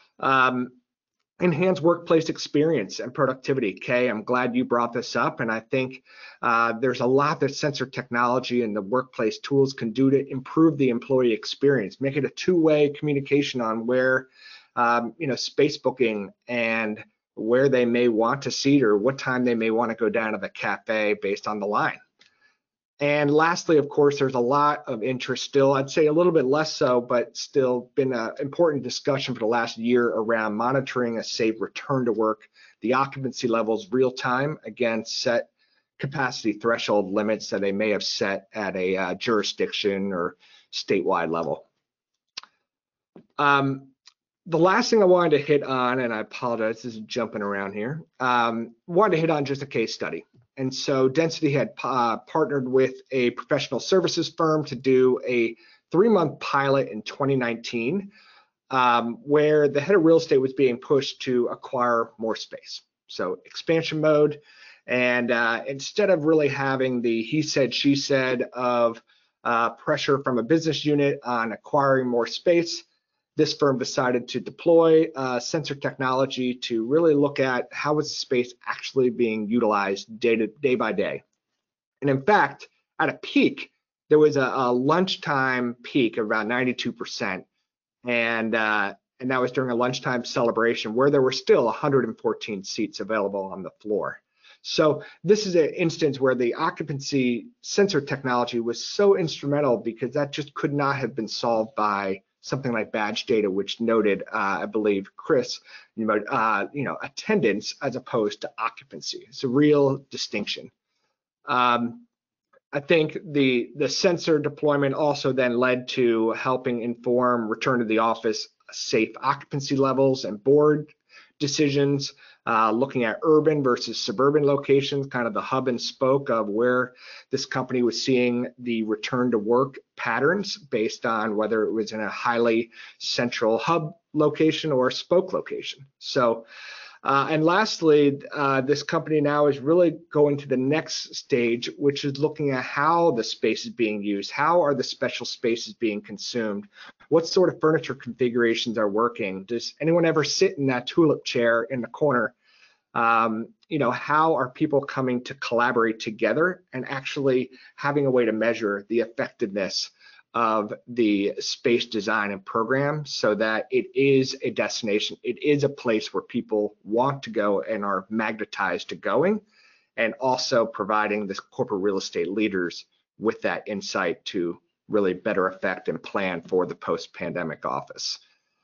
[SPEAKER 7] Enhance workplace experience and productivity. Kay, I'm glad you brought this up, and I think there's a lot that sensor technology and the workplace tools can do to improve the employee experience, make it a two-way communication on where space booking and where they may want to seat or what time they may want to go down to the cafe based on the line. And lastly, of course, there's a lot of interest still, I'd say a little bit less so, but still been an important discussion for the last year around monitoring a safe return to work, the occupancy levels real time, again, set capacity threshold limits that they may have set at a jurisdiction or statewide level. The last thing I wanted to hit on, and I apologize, this is jumping around here, wanted to hit on just a case study. And so Density had partnered with a professional services firm to do a 3-month pilot in 2019, where the head of real estate was being pushed to acquire more space. So expansion mode. And instead of really having the he said, she said of pressure from a business unit on acquiring more space, this firm decided to deploy sensor technology to really look at how was the space actually being utilized day by day. And in fact, at a peak, there was a lunchtime peak of around 92%. And that was during a lunchtime celebration where there were still 114 seats available on the floor. So this is an instance where the occupancy sensor technology was so instrumental because that just could not have been solved by something like badge data, which noted, I believe, Chris, attendance as opposed to occupancy. It's a real distinction. I think the sensor deployment also then led to helping inform return to the office safe occupancy levels and board decisions, looking at urban versus suburban locations, kind of the hub and spoke of where this company was seeing the return to work patterns based on whether it was in a highly central hub location or a spoke location. So, and lastly, this company now is really going to the next stage, which is looking at how the space is being used. How are the special spaces being consumed? What sort of furniture configurations are working? Does anyone ever sit in that tulip chair in the corner? How are people coming to collaborate together and actually having a way to measure the effectiveness of the space design and program so that it is a destination, it is a place where people want to go and are magnetized to going, and also providing the corporate real estate leaders with that insight to really better affect and plan for the post-pandemic office.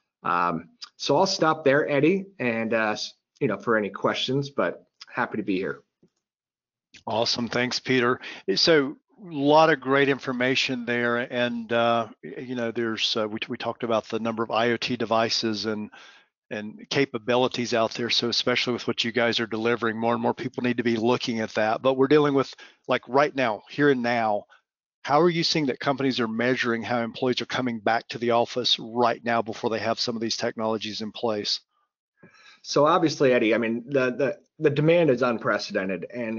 [SPEAKER 7] So I'll stop there, Eddie, and for any questions, but happy to be here.
[SPEAKER 2] Awesome, thanks, Peter. So a lot of great information there, and there's we talked about the number of IoT devices and capabilities out there. So especially with what you guys are delivering, more and more people need to be looking at that. But we're dealing with, like, right now, here and now. How are you seeing that companies are measuring how employees are coming back to the office right now before they have some of these technologies in place?
[SPEAKER 7] So obviously, Eddie, I mean, the demand is unprecedented and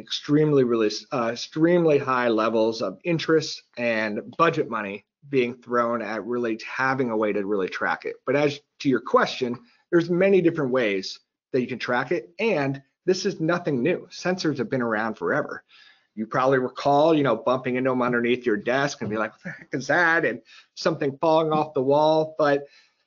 [SPEAKER 7] extremely high levels of interest and budget money being thrown at really having a way to really track it. But as to your question, there's many different ways that you can track it, and this is nothing new. Sensors have been around forever. You probably recall, bumping into them underneath your desk and be like, what the heck is that? And something falling off the wall. But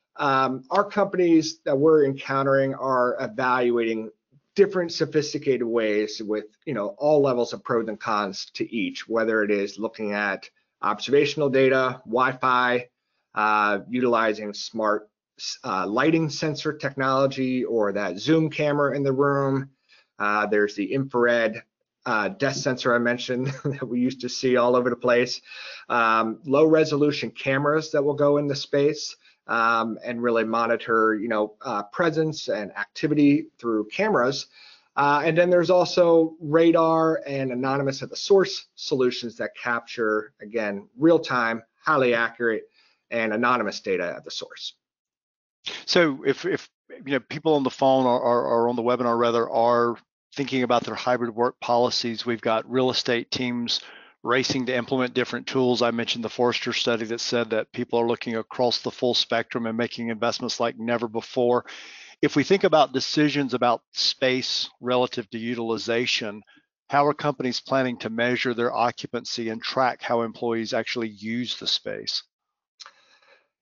[SPEAKER 7] our companies that we're encountering are evaluating different sophisticated ways with, all levels of pros and cons to each, whether it is looking at observational data, Wi-Fi, utilizing smart lighting sensor technology, or that zoom camera in the room. There's the infrared desk sensor I mentioned that we used to see all over the place. Low resolution cameras that will go in the space and really monitor, presence and activity through cameras. And then there's also radar and anonymous at the source solutions that capture, again, real-time, highly accurate, and anonymous data at the source.
[SPEAKER 2] So if people on the phone or on the webinar rather are thinking about their hybrid work policies, we've got real estate teams racing to implement different tools. I mentioned the Forrester study that said that people are looking across the full spectrum and making investments like never before. If we think about decisions about space relative to utilization, how are companies planning to measure their occupancy and track how employees actually use the space?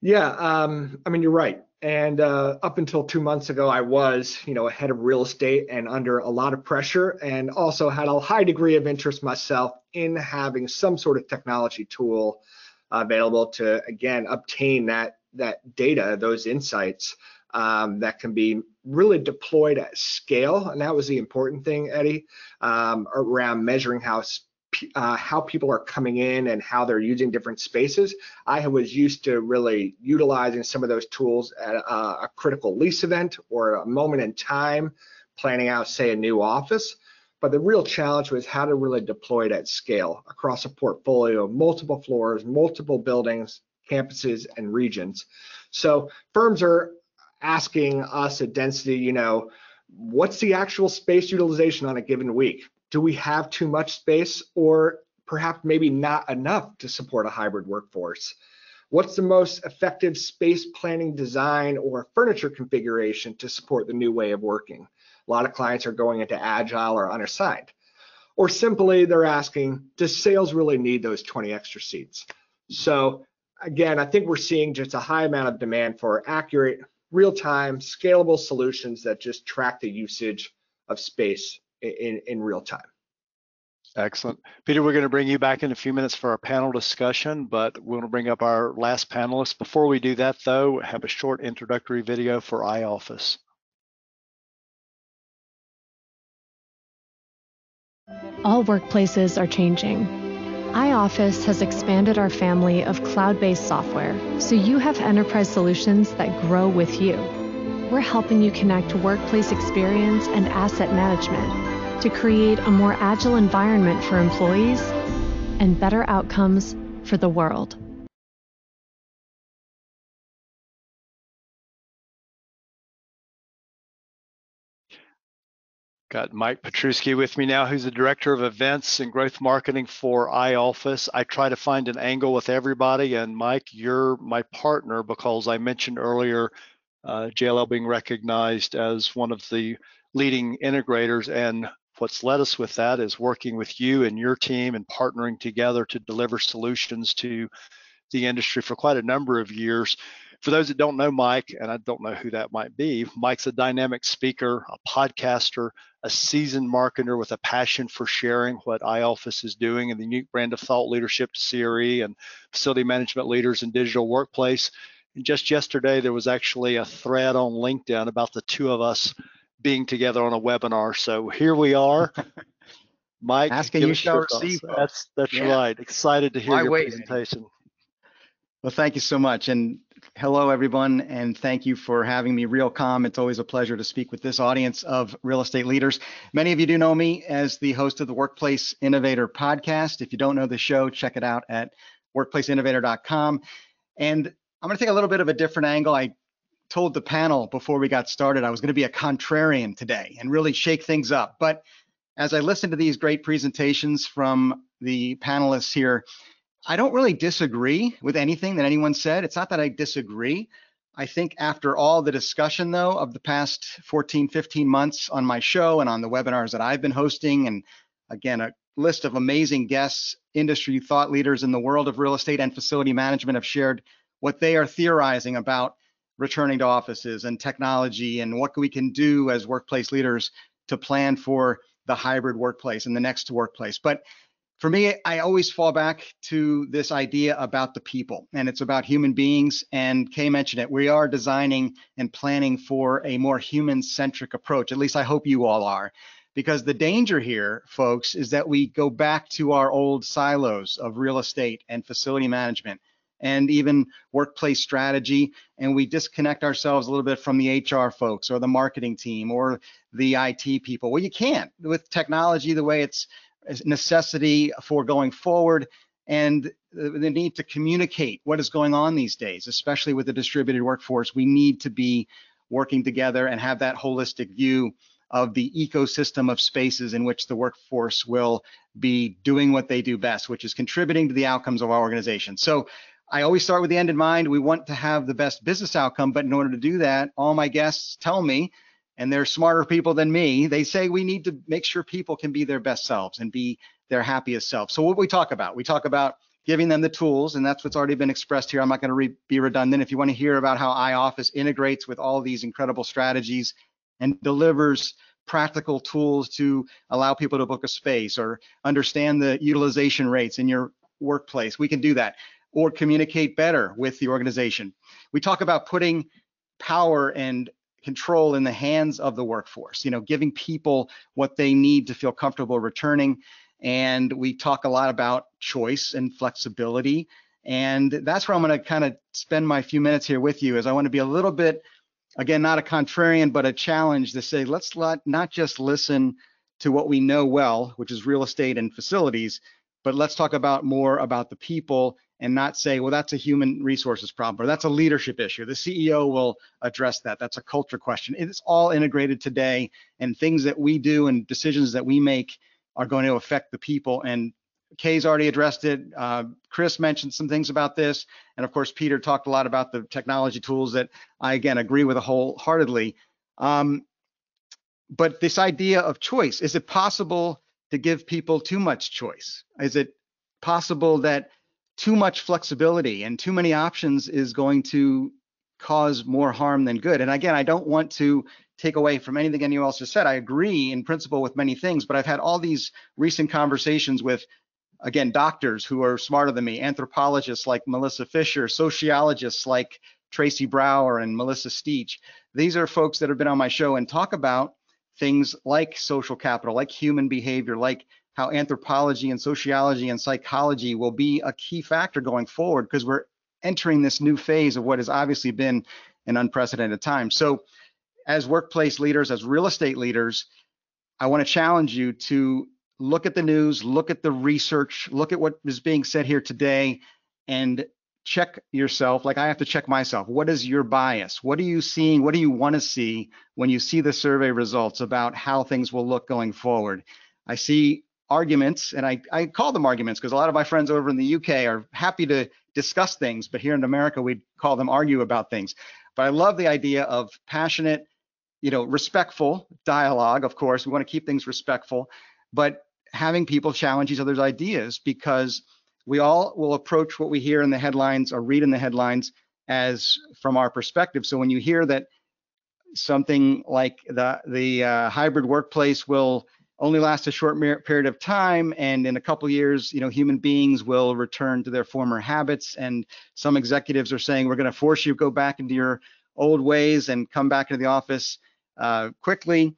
[SPEAKER 7] Yeah, I mean, you're right. And up until 2 months ago, I was, a head of real estate and under a lot of pressure, and also had a high degree of interest myself in having some sort of technology tool available to, again, obtain that data, those insights that can be really deployed at scale. And that was the important thing, Eddie, around measuring how people are coming in and how they're using different spaces. I was used to really utilizing some of those tools at a critical lease event or a moment in time, planning out, say, a new office. But the real challenge was how to really deploy it at scale across a portfolio of multiple floors, multiple buildings, campuses, and regions. So firms are asking us at Density, what's the actual space utilization on a given week? Do we have too much space, or perhaps maybe not enough to support a hybrid workforce? What's the most effective space planning design or furniture configuration to support the new way of working? A lot of clients are going into agile or unassigned. Or simply they're asking, does sales really need those 20 extra seats? So again, I think we're seeing just a high amount of demand for accurate, real-time, scalable solutions that just track the usage of space in real time.
[SPEAKER 2] Excellent. Peter, we're going to bring you back in a few minutes for our panel discussion, but we're going to bring up our last panelist. Before we do that, though, have a short introductory video for iOffice.
[SPEAKER 6] All workplaces are changing. iOffice has expanded our family of cloud-based software, so you have enterprise solutions that grow with you. We're helping you connect workplace experience and asset management to create a more agile environment for employees and better outcomes for the world.
[SPEAKER 2] Got Mike Petrusky with me now, who's the Director of Events and Growth Marketing for iOffice. I try to find an angle with everybody, and Mike, you're my partner because I mentioned earlier JLL being recognized as one of the leading integrators, and what's led us with that is working with you and your team and partnering together to deliver solutions to the industry for quite a number of years. For those that don't know Mike, and I don't know who that might be, Mike's a dynamic speaker, a podcaster, a seasoned marketer with a passion for sharing what iOffice is doing and the unique brand of thought leadership to CRE and facility management leaders in digital workplace. And just yesterday, there was actually a thread on LinkedIn about the two of us being together on a webinar. So here we are. Mike,
[SPEAKER 8] ask and you shall receive.
[SPEAKER 2] That's right. Excited to hear your presentation.
[SPEAKER 8] Well, thank you so much. And hello, everyone. And thank you for having me. Realcomm, it's always a pleasure to speak with this audience of real estate leaders. Many of you do know me as the host of the Workplace Innovator podcast. If you don't know the show, check it out at workplaceinnovator.com. And I'm going to take a little bit of a different angle. I told the panel before we got started I was going to be a contrarian today and really shake things up. But as I listened to these great presentations from the panelists here, I don't really disagree with anything that anyone said. It's not that I disagree. I think after all the discussion, though, of the past 14, 15 months on my show and on the webinars that I've been hosting, and again, a list of amazing guests, industry thought leaders in the world of real estate and facility management have shared what they are theorizing about returning to offices and technology and what we can do as workplace leaders to plan for the hybrid workplace and the next workplace. But for me, I always fall back to this idea about the people, and it's about human beings. And Kay mentioned it. We are designing and planning for a more human-centric approach. At least I hope you all are, because the danger here, folks, is that we go back to our old silos of real estate and facility management and even workplace strategy, and we disconnect ourselves a little bit from the HR folks or the marketing team or the IT people. Well, you can't with technology the way it's necessity for going forward, and the need to communicate what is going on these days, especially with the distributed workforce. We need to be working together and have that holistic view of the ecosystem of spaces in which the workforce will be doing what they do best, which is contributing to the outcomes of our organization. So I always start with the end in mind. We want to have the best business outcome, but in order to do that, all my guests tell me, and they're smarter people than me, they say we need to make sure people can be their best selves and be their happiest selves. So what we talk about giving them the tools, and that's what's already been expressed here. I'm not going to be redundant. If you want to hear about how iOffice integrates with all these incredible strategies and delivers practical tools to allow people to book a space or understand the utilization rates in your workplace, we can do that, or communicate better with the organization. We talk about putting power and control in the hands of the workforce, giving people what they need to feel comfortable returning. And we talk a lot about choice and flexibility. And that's where I'm going to kind of spend my few minutes here with you, is I want to be a little bit, again, not a contrarian, but a challenge to say, let's not just listen to what we know well, which is real estate and facilities, but let's talk about more about the people and not say, well, that's a human resources problem, or that's a leadership issue. The CEO will address that. That's a culture question. It's all integrated today, and things that we do and decisions that we make are going to affect the people. And Kay's already addressed it. Chris mentioned some things about this. And of course, Peter talked a lot about the technology tools that I, again, agree with wholeheartedly. But this idea of choice, is it possible to give people too much choice? Is it possible that too much flexibility and too many options is going to cause more harm than good? And again, I don't want to take away from anything anyone else has said. I agree in principle with many things, but I've had all these recent conversations with, again, doctors who are smarter than me, anthropologists like Melissa Fisher, sociologists like Tracy Brower and Melissa Steach. These are folks that have been on my show and talk about things like social capital, like human behavior, like how anthropology and sociology and psychology will be a key factor going forward, because we're entering this new phase of what has obviously been an unprecedented time. So as workplace leaders, as real estate leaders, I want to challenge you to look at the news, look at the research, look at what is being said here today, and check yourself, like I have to check myself. What is your bias? What are you seeing? What do you want to see when you see the survey results about how things will look going forward? I see arguments, and I call them arguments because a lot of my friends over in the UK are happy to discuss things, but here in America, we call them argue about things. But I love the idea of passionate, respectful dialogue. Of course, we want to keep things respectful, but having people challenge each other's ideas, because we all will approach what we hear in the headlines or read in the headlines as from our perspective. So when you hear that something like the hybrid workplace will only last a short period of time, and in a couple of years, human beings will return to their former habits, and some executives are saying, we're going to force you to go back into your old ways and come back into the office quickly,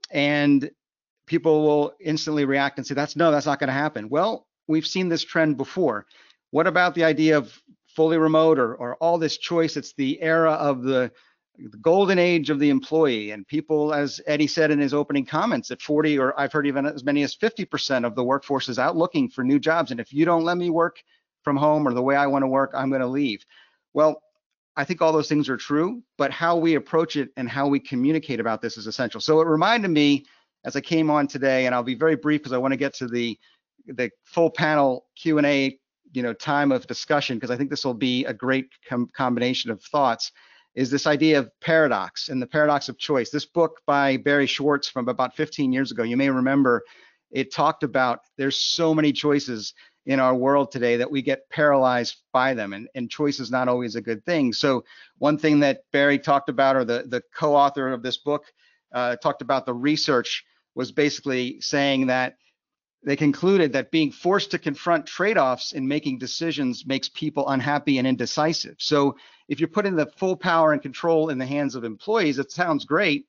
[SPEAKER 8] and people will instantly react and say, that's not going to happen. Well, we've seen this trend before. What about the idea of fully remote or all this choice? It's the era of the golden age of the employee, and people, as Eddie said in his opening comments, at 40, or I've heard even as many as 50% of the workforce is out looking for new jobs. And if you don't let me work from home or the way I want to work, I'm going to leave. Well, I think all those things are true, but how we approach it and how we communicate about this is essential. So it reminded me as I came on today, and I'll be very brief because I want to get to the full panel Q&A, time of discussion, because I think this will be a great combination of thoughts, is this idea of paradox and the paradox of choice. This book by Barry Schwartz from about 15 years ago, you may remember, it talked about there's so many choices in our world today that we get paralyzed by them, and choice is not always a good thing. So one thing that Barry talked about, or the co-author of this book talked about, the research was basically saying that they concluded that being forced to confront trade-offs in making decisions makes people unhappy and indecisive. So if you're putting the full power and control in the hands of employees, it sounds great,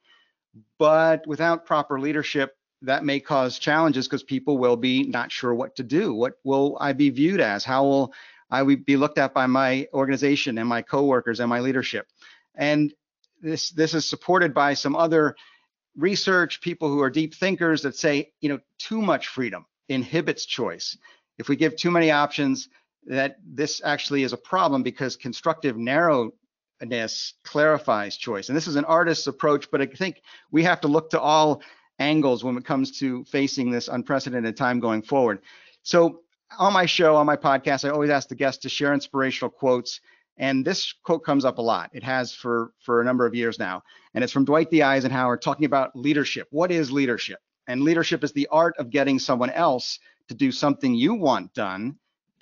[SPEAKER 8] but without proper leadership, that may cause challenges because people will be not sure what to do. What will I be viewed as? How will I be looked at by my organization and my coworkers and my leadership? And this is supported by some other research, people who are deep thinkers that say, too much freedom inhibits choice. If we give too many options, that this actually is a problem, because constructive narrowness clarifies choice. And this is an artist's approach, but I think we have to look to all angles when it comes to facing this unprecedented time going forward. So on my show, on my podcast, I always ask the guests to share inspirational quotes. And this quote comes up a lot. It has for a number of years now. And it's from Dwight D. Eisenhower talking about leadership. What is leadership? And leadership is the art of getting someone else to do something you want done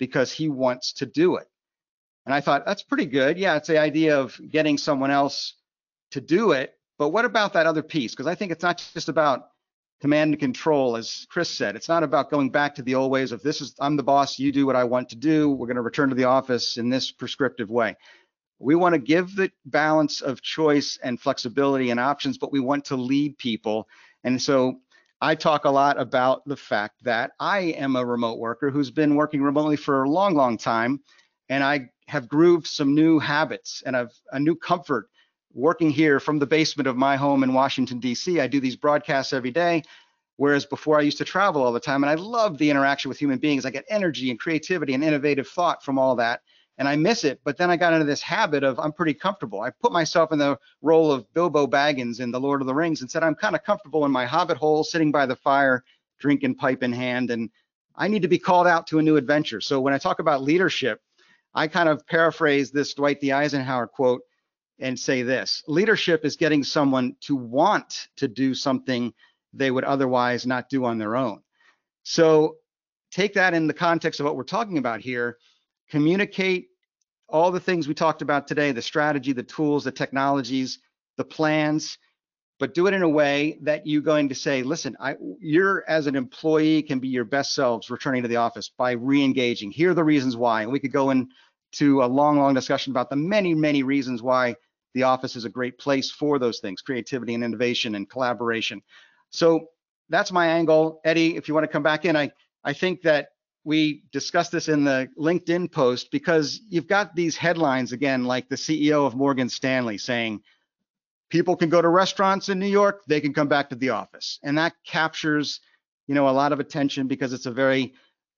[SPEAKER 8] because he wants to do it. And I thought, that's pretty good. Yeah, it's the idea of getting someone else to do it. But what about that other piece? Because I think it's not just about command and control, as Chris said. It's not about going back to the old ways of I'm the boss, you do what I want to do. We're going to return to the office in this prescriptive way. We want to give the balance of choice and flexibility and options, but we want to lead people. And so I talk a lot about the fact that I am a remote worker who's been working remotely for a long, long time. And I have grooved some new habits and a new comfort working here from the basement of my home in Washington, D.C. I do these broadcasts every day, whereas before I used to travel all the time, and I love the interaction with human beings. I get energy and creativity and innovative thought from all that, and I miss it. But then I got into this habit of I'm pretty comfortable. I put myself in the role of Bilbo Baggins in The Lord of the Rings and said I'm kind of comfortable in my hobbit hole, sitting by the fire, drinking pipe in hand, and I need to be called out to a new adventure. So when I talk about leadership, I kind of paraphrase this Dwight D. Eisenhower quote and say this: leadership is getting someone to want to do something they would otherwise not do on their own. So take that in the context of what we're talking about here. Communicate all the things we talked about today, the strategy, the tools, the technologies, the plans, but do it in a way that you're going to say, listen, you're as an employee can be your best selves returning to the office by re-engaging. Here are the reasons why. And we could go into a long, long discussion about the many, many reasons why the office is a great place for those things, creativity and innovation and collaboration. So that's my angle. Eddie, if you want to come back in, I think that we discussed this in the LinkedIn post because you've got these headlines again, like the CEO of Morgan Stanley saying, people can go to restaurants in New York, they can come back to the office. And that captures, a lot of attention because it's a very,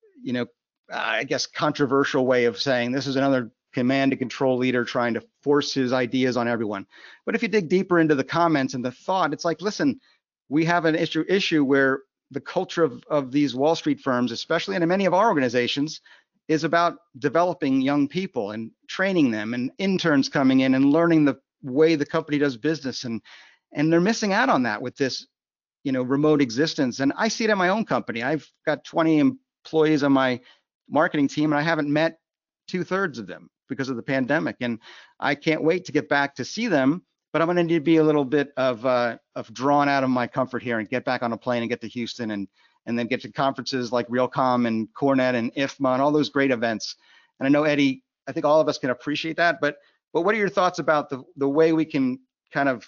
[SPEAKER 8] I guess, controversial way of saying this is another command and control leader trying to force his ideas on everyone. But if you dig deeper into the comments and the thought, it's like, listen, we have an issue where the culture of these Wall Street firms, especially in many of our organizations, is about developing young people and training them, and interns coming in and learning the way the company does business. And they're missing out on that with this, remote existence. And I see it in my own company. I've got 20 employees on my marketing team, and I haven't met 2/3 of them because of the pandemic. And I can't wait to get back to see them, but I'm going to need to be a little bit of drawn out of my comfort here and get back on a plane and get to Houston and then get to conferences like Realcomm and Cornet and IFMA and all those great events. And I know, Eddie, I think all of us can appreciate that, but what are your thoughts about the way we can kind of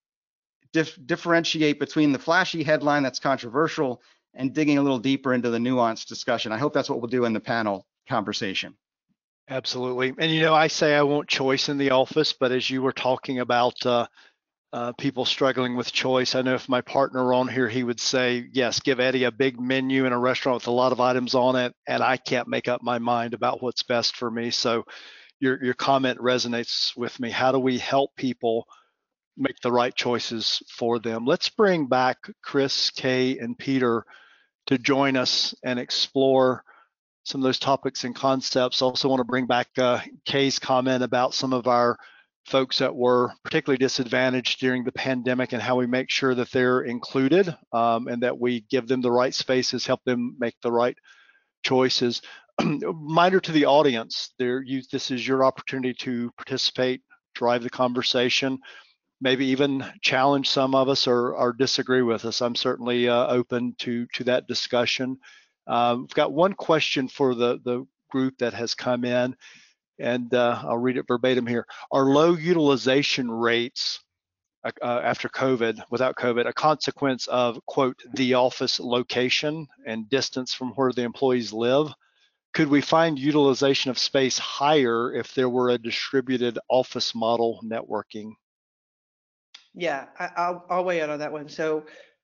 [SPEAKER 8] differentiate between the flashy headline that's controversial and digging a little deeper into the nuanced discussion? I hope that's what we'll do in the panel conversation.
[SPEAKER 2] Absolutely. And, I say I want choice in the office, but as you were talking about people struggling with choice, I know if my partner were on here, he would say, yes, give Eddie a big menu in a restaurant with a lot of items on it, and I can't make up my mind about what's best for me. So your comment resonates with me. How do we help people make the right choices for them? Let's bring back Chris, Kay, and Peter to join us and explore some of those topics and concepts. Also want to bring back Kay's comment about some of our folks that were particularly disadvantaged during the pandemic and how we make sure that they're included and that we give them the right spaces, help them make the right choices. Reminder to the audience, this is your opportunity to participate, drive the conversation, maybe even challenge some of us or disagree with us. I'm certainly open to that discussion. We've got one question for the group that has come in, and I'll read it verbatim here. Are low utilization rates after COVID, without COVID, a consequence of, quote, the office location and distance from where the employees live? Could we find utilization of space higher if there were a distributed office model networking?
[SPEAKER 5] Yeah, I'll weigh in on that one. So,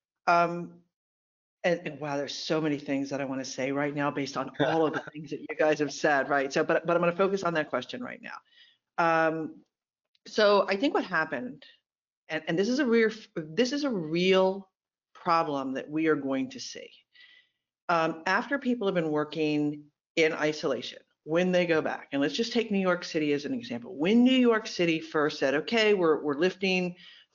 [SPEAKER 5] and wow, there's so many things that I want to say right now based on all of the things that you guys have said, right? So, but I'm going to focus on that question right now. So I think what happened, and this is a real problem that we are going to see. After people have been working in isolation, when they go back, and let's just take New York City as an example. When New York City first said, okay, we're lifting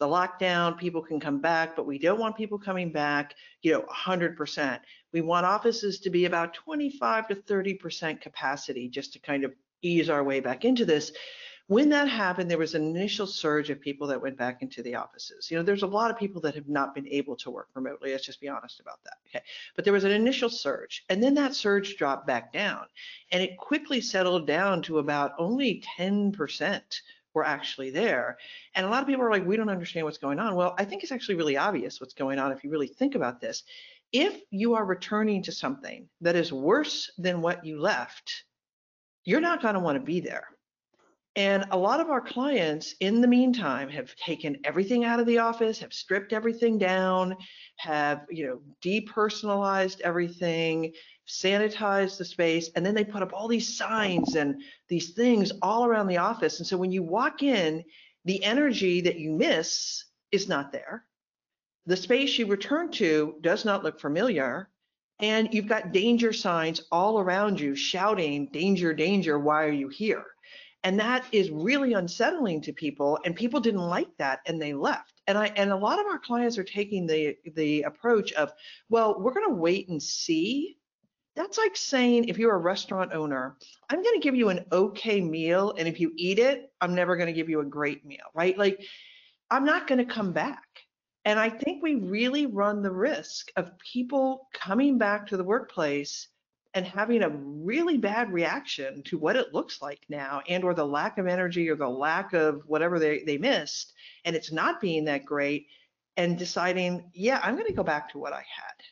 [SPEAKER 5] the lockdown, people can come back, but we don't want people coming back, 100%. We want offices to be about 25 to 30% capacity just to kind of ease our way back into this. When that happened, there was an initial surge of people that went back into the offices. There's a lot of people that have not been able to work remotely. Let's just be honest about that. Okay. But there was an initial surge, and then that surge dropped back down, and it quickly settled down to about only 10% were actually there. And a lot of people are like, we don't understand what's going on. Well, I think it's actually really obvious what's going on if you really think about this. If you are returning to something that is worse than what you left, you're not going to want to be there. And a lot of our clients in the meantime have taken everything out of the office, have stripped everything down, have, depersonalized everything, sanitized the space, and then they put up all these signs and these things all around the office. And so when you walk in, the energy that you miss is not there. The space you return to does not look familiar. And you've got danger signs all around you shouting, danger, danger, why are you here? And that is really unsettling to people, and people didn't like that and they left. And a lot of our clients are taking the approach of, well, we're going to wait and see. That's like saying, if you're a restaurant owner, I'm going to give you an okay meal, and if you eat it, I'm never going to give you a great meal, right? Like, I'm not going to come back. And I think we really run the risk of people coming back to the workplace and having a really bad reaction to what it looks like now, and or the lack of energy or the lack of whatever they missed, and it's not being that great, and deciding, yeah, I'm going to go back to what I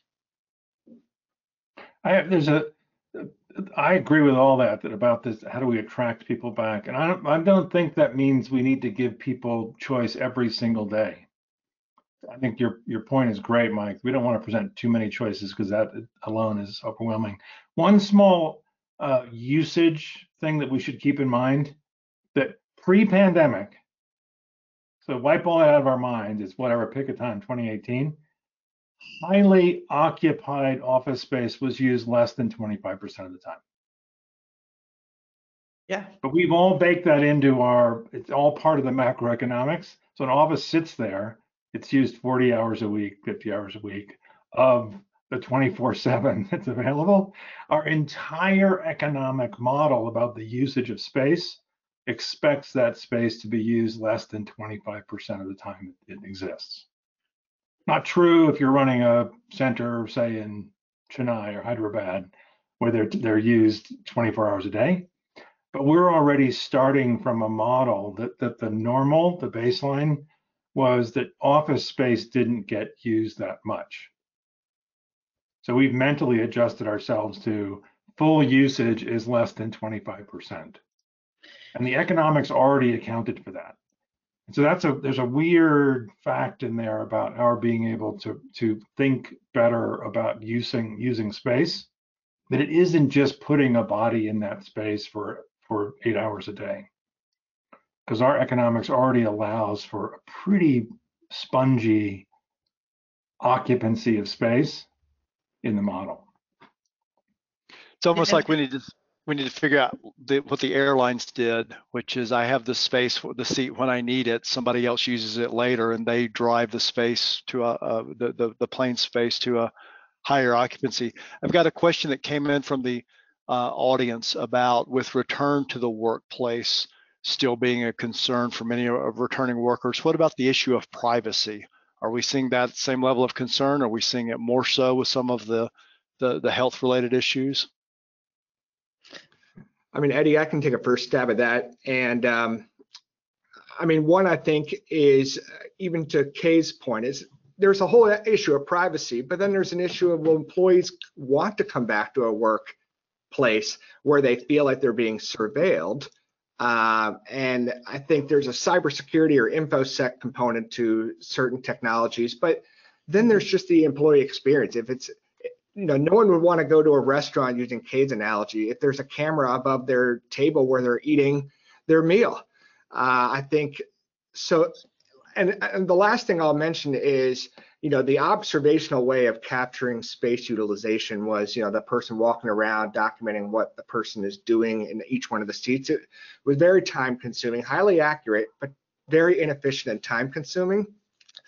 [SPEAKER 5] had.
[SPEAKER 4] I agree with all that about this. How do we attract people back? And I don't think that means we need to give people choice every single day. I think your point is great, Mike. We don't want to present too many choices because that alone is overwhelming. One small usage thing that we should keep in mind, that pre-pandemic, so wipe all that out of our minds, it's whatever, pick a time, 2018, highly occupied office space was used less than 25% of the time.
[SPEAKER 5] Yeah.
[SPEAKER 4] But we've all baked that into it's all part of the macroeconomics. So an office sits there, it's used 40 hours a week, 50 hours a week of the 24/7 that's available. Our entire economic model about the usage of space expects that space to be used less than 25% of the time it exists. Not true if you're running a center, say in Chennai or Hyderabad, where they're used 24 hours a day. But we're already starting from a model that the normal, the baseline, was that office space didn't get used that much. So we've mentally adjusted ourselves to full usage is less than 25%. And the economics already accounted for that. And so there's a weird fact in there about our being able to think better about using space, that it isn't just putting a body in that space for 8 hours a day. Because our economics already allows for a pretty spongy occupancy of space in the model.
[SPEAKER 2] It's almost like we need to figure out what the airlines did, which is I have the space for the seat when I need it. Somebody else uses it later, and they drive the space to the plane space to a higher occupancy. I've got a question that came in from the audience about, with return to the workplace still being a concern for many of returning workers, what about the issue of privacy? Are we seeing that same level of concern? Are we seeing it more so with some of the health related issues?
[SPEAKER 7] I mean, Eddie, I can take a first stab at that. And I mean, one I think is, even to Kay's point, is there's a whole issue of privacy, but then there's an issue of, will employees want to come back to a workplace where they feel like they're being surveilled? And I think there's a cybersecurity or InfoSec component to certain technologies, but then there's just the employee experience. If it's, no one would want to go to a restaurant, using Kate's analogy, if there's a camera above their table where they're eating their meal. I think so. And the last thing I'll mention is, the observational way of capturing space utilization was, the person walking around documenting what the person is doing in each one of the seats. It was very time consuming, highly accurate, but very inefficient and time consuming.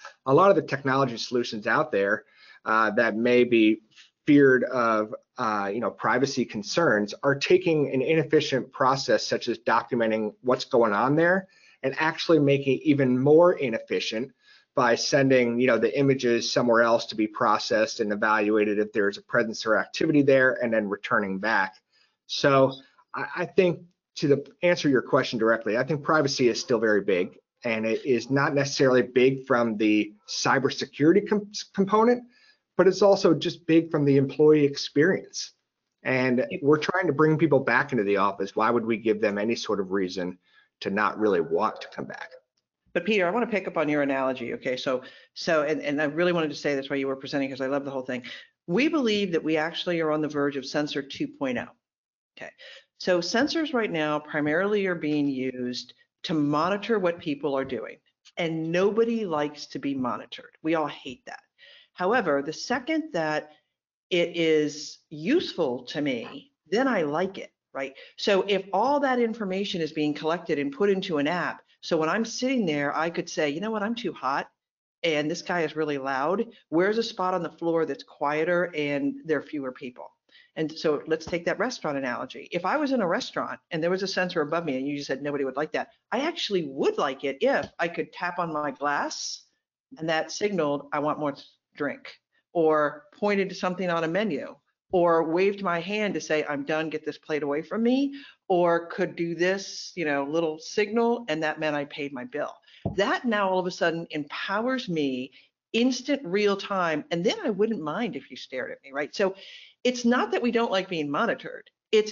[SPEAKER 7] a lot of the technology solutions out there that may be feared of privacy concerns are taking an inefficient process such as documenting what's going on there and actually making it even more inefficient by sending the images somewhere else to be processed and evaluated if there's a presence or activity there, and then returning back. So I think, to answer your question directly, I think privacy is still very big, and it is not necessarily big from the cybersecurity component, but it's also just big from the employee experience. And we're trying to bring people back into the office. Why would we give them any sort of reason to not really want to come back?
[SPEAKER 5] But Peter, I want to pick up on your analogy. Okay, so I really wanted to say this while you were presenting, because I love the whole thing. We believe that we actually are on the verge of sensor 2.0. Okay, so sensors right now primarily are being used to monitor what people are doing, and nobody likes to be monitored. We all hate that. However, the second that it is useful to me, then I like it, right? So if all that information is being collected and put into an app, so when I'm sitting there, I could say, you know what, I'm too hot and this guy is really loud. Where's a spot on the floor that's quieter and there are fewer people? And so let's take that restaurant analogy. If I was in a restaurant and there was a sensor above me and you just said nobody would like that, I actually would like it if I could tap on my glass and that signaled I want more drink, or pointed to something on a menu, or waved my hand to say I'm done, get this plate away from me, or could do this, little signal, and that meant I paid my bill. That now all of a sudden empowers me, instant, real time, and then I wouldn't mind if you stared at me, right? So it's not that we don't like being monitored.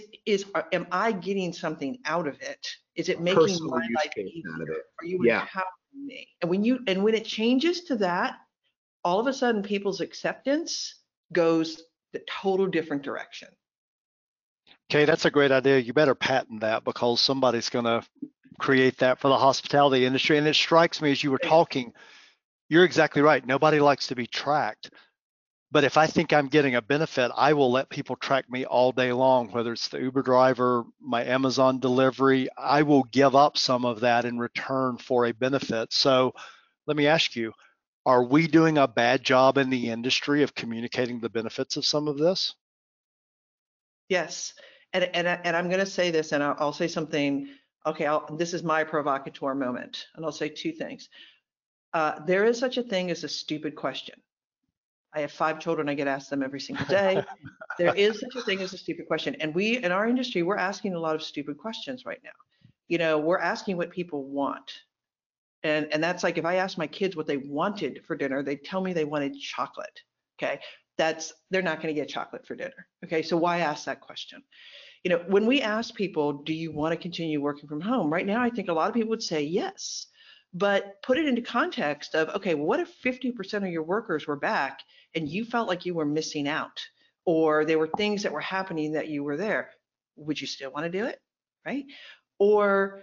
[SPEAKER 5] Am I getting something out of it? Is it making
[SPEAKER 7] Personal
[SPEAKER 5] my
[SPEAKER 7] use
[SPEAKER 5] life
[SPEAKER 7] case
[SPEAKER 5] easier?
[SPEAKER 7] out of it.
[SPEAKER 5] Are you
[SPEAKER 7] Yeah.
[SPEAKER 5] empowering me? And when it changes to that, all of a sudden people's acceptance goes the total different direction.
[SPEAKER 2] Okay, that's a great idea. You better patent that, because somebody's going to create that for the hospitality industry. And it strikes me as you were talking, you're exactly right. Nobody likes to be tracked. But if I think I'm getting a benefit, I will let people track me all day long, whether it's the Uber driver, my Amazon delivery. I will give up some of that in return for a benefit. So let me ask you, are we doing a bad job in the industry of communicating the benefits of some of this?
[SPEAKER 5] Yes, and I'm going to say this, and I'll say something. Okay, this is my provocateur moment, and I'll say two things. There is such a thing as a stupid question. I have 5 children. I get asked them every single day. There is such a thing as a stupid question, and we in our industry, we're asking a lot of stupid questions right now. We're asking what people want. And that's like, if I asked my kids what they wanted for dinner, they'd tell me they wanted chocolate. Okay, they're not going to get chocolate for dinner. Okay, so why ask that question? When we ask people, do you want to continue working from home? Right now, I think a lot of people would say yes, but put it into context of, okay, what if 50% of your workers were back and you felt like you were missing out, or there were things that were happening that you were there? Would you still want to do it, right? Or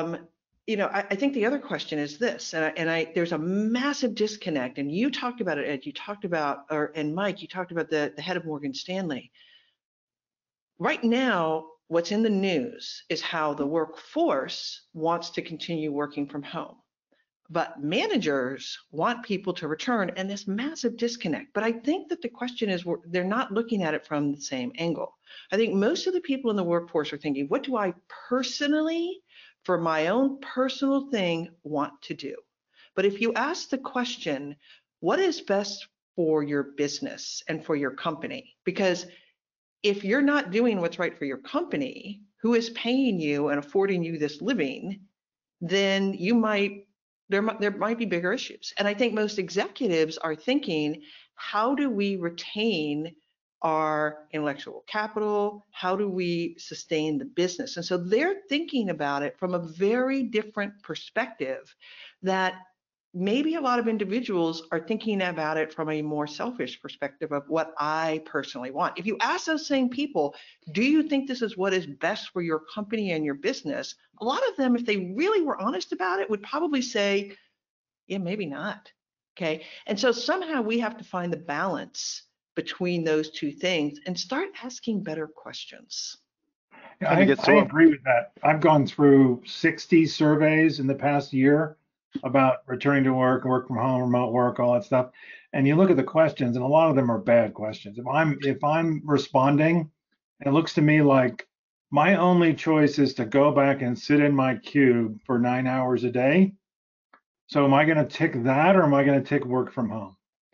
[SPEAKER 5] I think the other question is this, and there's a massive disconnect, and you talked about it, Ed, you talked about, and Mike, you talked about the head of Morgan Stanley. Right now, what's in the news is how the workforce wants to continue working from home, but managers want people to return, and this massive disconnect. But I think that the question is, they're not looking at it from the same angle. I think most of the people in the workforce are thinking, what do I personally, for my own personal thing, want to do? But if you ask the question, what is best for your business and for your company? Because if you're not doing what's right for your company, who is paying you and affording you this living, then there might be bigger issues. And I think most executives are thinking, how do we retain our intellectual capital? How do we sustain the business? And so they're thinking about it from a very different perspective that maybe a lot of individuals are thinking about it from a more selfish perspective of what I personally want. If you ask those same people, do you think this is what is best for your company and your business? A lot of them, if they really were honest about it, would probably say, yeah, maybe not. Okay. And so somehow we have to find the balance between those two things and start asking better questions.
[SPEAKER 4] Yeah, I agree with that. I've gone through 60 surveys in the past year about returning to work, work from home, remote work, all that stuff. And you look at the questions, and a lot of them are bad questions. If I'm responding, it looks to me like my only choice is to go back and sit in my cube for 9 hours a day. So am I going to tick that, or am I going to tick work from home?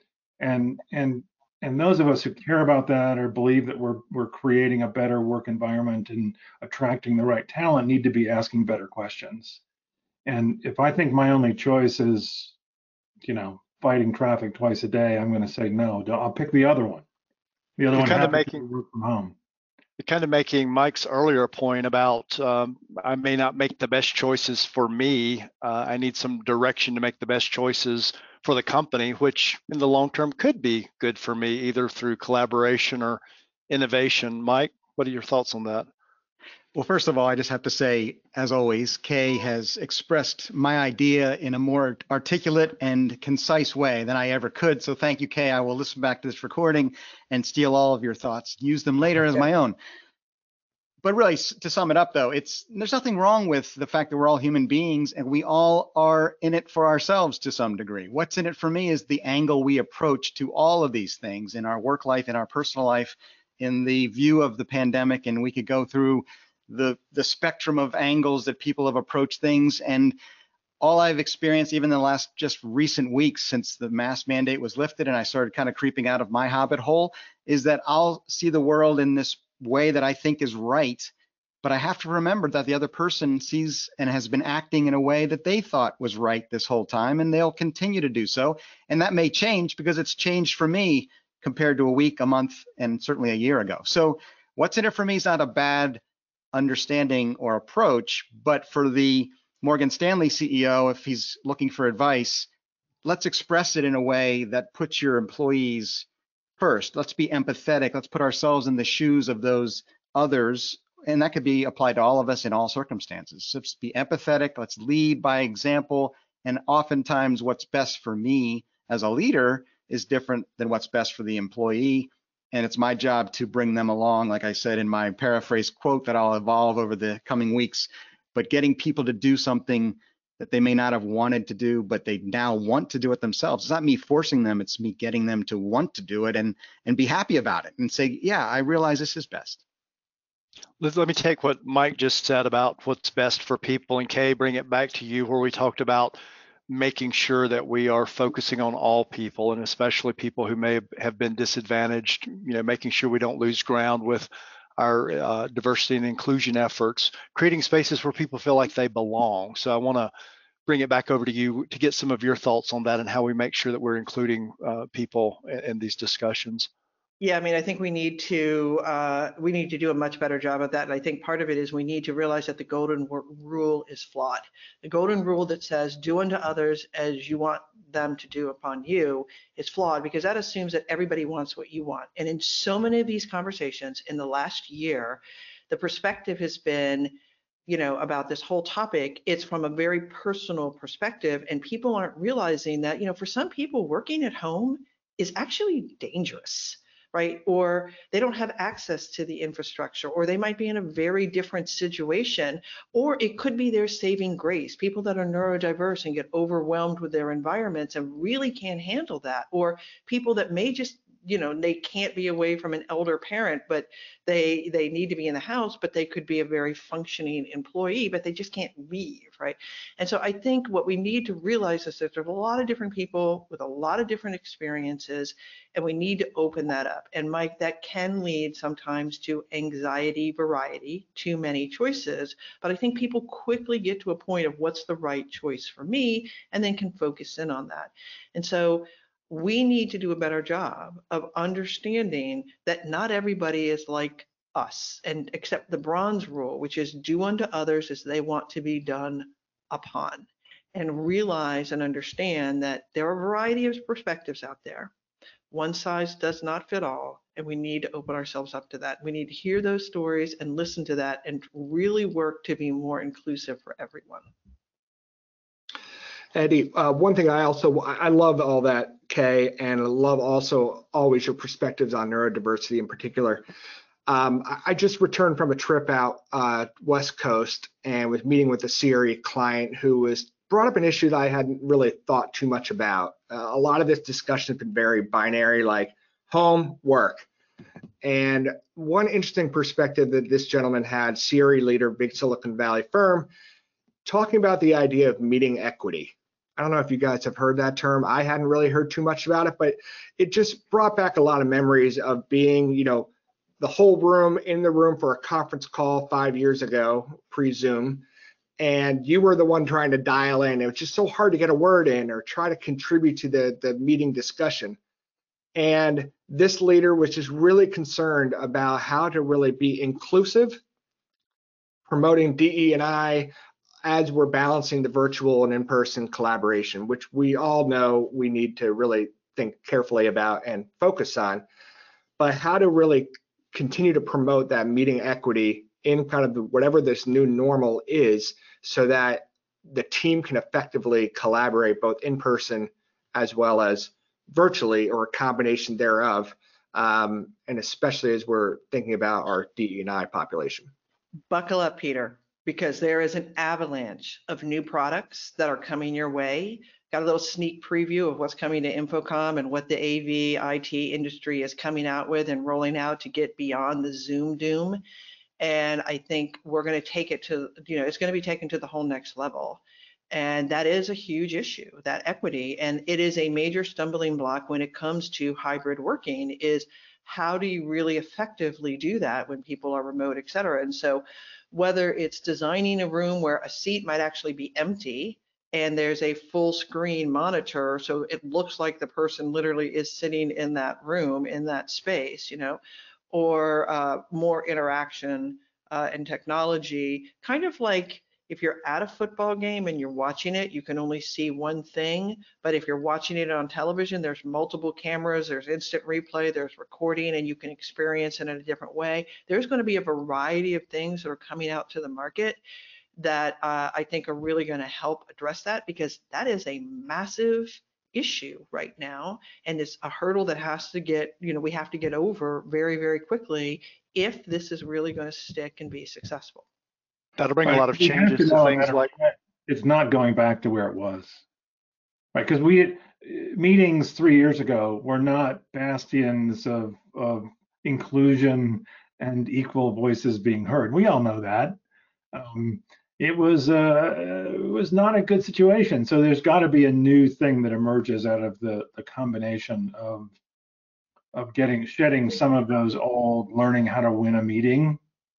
[SPEAKER 4] And those of us who care about that or believe that we're creating a better work environment and attracting the right talent need to be asking better questions. And if I think my only choice is, fighting traffic twice a day, I'm going to say no. I'll pick the other one. The other
[SPEAKER 2] You're
[SPEAKER 4] one
[SPEAKER 2] kind of
[SPEAKER 4] happens to
[SPEAKER 2] making
[SPEAKER 4] work from home.
[SPEAKER 2] You're kind of making Mike's earlier point about I may not make the best choices for me. I need some direction to make the best choices for the company, which in the long term could be good for me, either through collaboration or innovation. Mike, what are your thoughts on that?
[SPEAKER 8] Well, first of all, I just have to say, as always, Kay has expressed my idea in a more articulate and concise way than I ever could. So thank you, Kay. I will listen back to this recording and steal all of your thoughts, use them later as my own. But really, to sum it up, though, there's nothing wrong with the fact that we're all human beings and we all are in it for ourselves to some degree. What's in it for me is the angle we approach to all of these things in our work life, in our personal life, in the view of the pandemic, and we could go through the spectrum of angles that people have approached things. And all I've experienced, even in the last just recent weeks since the mask mandate was lifted and I started kind of creeping out of my hobbit hole, is that I'll see the world in this way that I think is right, but I have to remember that the other person sees and has been acting in a way that they thought was right this whole time, and they'll continue to do so. And that may change because it's changed for me compared to a week, a month, and certainly a year ago. So what's in it for me is not a bad understanding or approach, but for the Morgan Stanley CEO, if he's looking for advice, let's express it in a way that puts your employees first. Let's be empathetic. Let's put ourselves in the shoes of those others. And that could be applied to all of us in all circumstances. So let's be empathetic. Let's lead by example. And oftentimes what's best for me as a leader is different than what's best for the employee. And it's my job to bring them along, like I said in my paraphrase quote that I'll evolve over the coming weeks. But getting people to do something that they may not have wanted to do, but they now want to do it themselves. It's not me forcing them, it's me getting them to want to do it and be happy about it and say, yeah, I realize this is best.
[SPEAKER 2] Let me take what Mike just said about what's best for people, and Kay, bring it back to you where we talked about making sure that we are focusing on all people, and especially people who may have been disadvantaged, making sure we don't lose ground with our diversity and inclusion efforts, creating spaces where people feel like they belong. So I want to bring it back over to you to get some of your thoughts on that and how we make sure that we're including people in these discussions.
[SPEAKER 5] Yeah, I mean, I think we need to do a much better job of that. And I think part of it is we need to realize that the golden rule is flawed. The golden rule that says do unto others as you want them to do upon you is flawed because that assumes that everybody wants what you want. And in so many of these conversations in the last year, the perspective has been, about this whole topic, it's from a very personal perspective, and people aren't realizing that, for some people working at home is actually dangerous. Right? Or they don't have access to the infrastructure, or they might be in a very different situation, or it could be their saving grace. People that are neurodiverse and get overwhelmed with their environments and really can't handle that, or people that may just, they can't be away from an elder parent, but they need to be in the house, but they could be a very functioning employee, but they just can't leave, right? And so I think what we need to realize is that there's a lot of different people with a lot of different experiences, and we need to open that up. And Mike, that can lead sometimes to anxiety variety, too many choices, but I think people quickly get to a point of what's the right choice for me, and then can focus in on that. And so we need to do a better job of understanding that not everybody is like us and accept the bronze rule, which is do unto others as they want to be done upon, and realize and understand that there are a variety of perspectives out there. One size does not fit all, and we need to open ourselves up to that. We need to hear those stories and listen to that and really work to be more inclusive for everyone.
[SPEAKER 7] Eddie, one thing I love all that, Kay, and I love also always your perspectives on neurodiversity in particular. I just returned from a trip out West Coast and was meeting with a CRE client who was brought up an issue that I hadn't really thought too much about. A lot of this discussion has been very binary, like home, work. And one interesting perspective that this gentleman had, CRE leader, big Silicon Valley firm, talking about the idea of meeting equity. I don't know if you guys have heard that term. I hadn't really heard too much about it, but it just brought back a lot of memories of being, the whole room in the room for a conference call 5 years ago, pre-Zoom, and you were the one trying to dial in. It was just so hard to get a word in or try to contribute to the meeting discussion. And this leader was just really concerned about how to really be inclusive, promoting DE&I as we're balancing the virtual and in-person collaboration, which we all know we need to really think carefully about and focus on, but how to really continue to promote that meeting equity in kind of whatever this new normal is, so that the team can effectively collaborate both in person as well as virtually, or a combination thereof, and especially as we're thinking about our DE&I population.
[SPEAKER 5] Buckle up, Peter, because there is an avalanche of new products that are coming your way. Got a little sneak preview of what's coming to InfoComm and what the AV IT industry is coming out with and rolling out to get beyond the Zoom doom. And I think we're going to take it to, it's going to be taken to the whole next level. And that is a huge issue, that equity. And it is a major stumbling block when it comes to hybrid working, is how do you really effectively do that when people are remote, et cetera. And so whether it's designing a room where a seat might actually be empty and there's a full screen monitor, so it looks like the person literally is sitting in that room, in that space, or more interaction and technology, kind of like if you're at a football game and you're watching it, you can only see one thing. But if you're watching it on television, there's multiple cameras, there's instant replay, there's recording, and you can experience it in a different way. There's going to be a variety of things that are coming out to the market that I think are really going to help address that, because that is a massive issue right now, and it's a hurdle that has to get, we have to get over very, very quickly if this is really going to stick and be successful.
[SPEAKER 2] That'll bring a lot of changes to things like,
[SPEAKER 4] it's not going back to where it was, right? Because meetings 3 years ago were not bastions of inclusion and equal voices being heard. We all know that. It was not a good situation. So there's got to be a new thing that emerges out of the combination of shedding some of those old learning how to win a meeting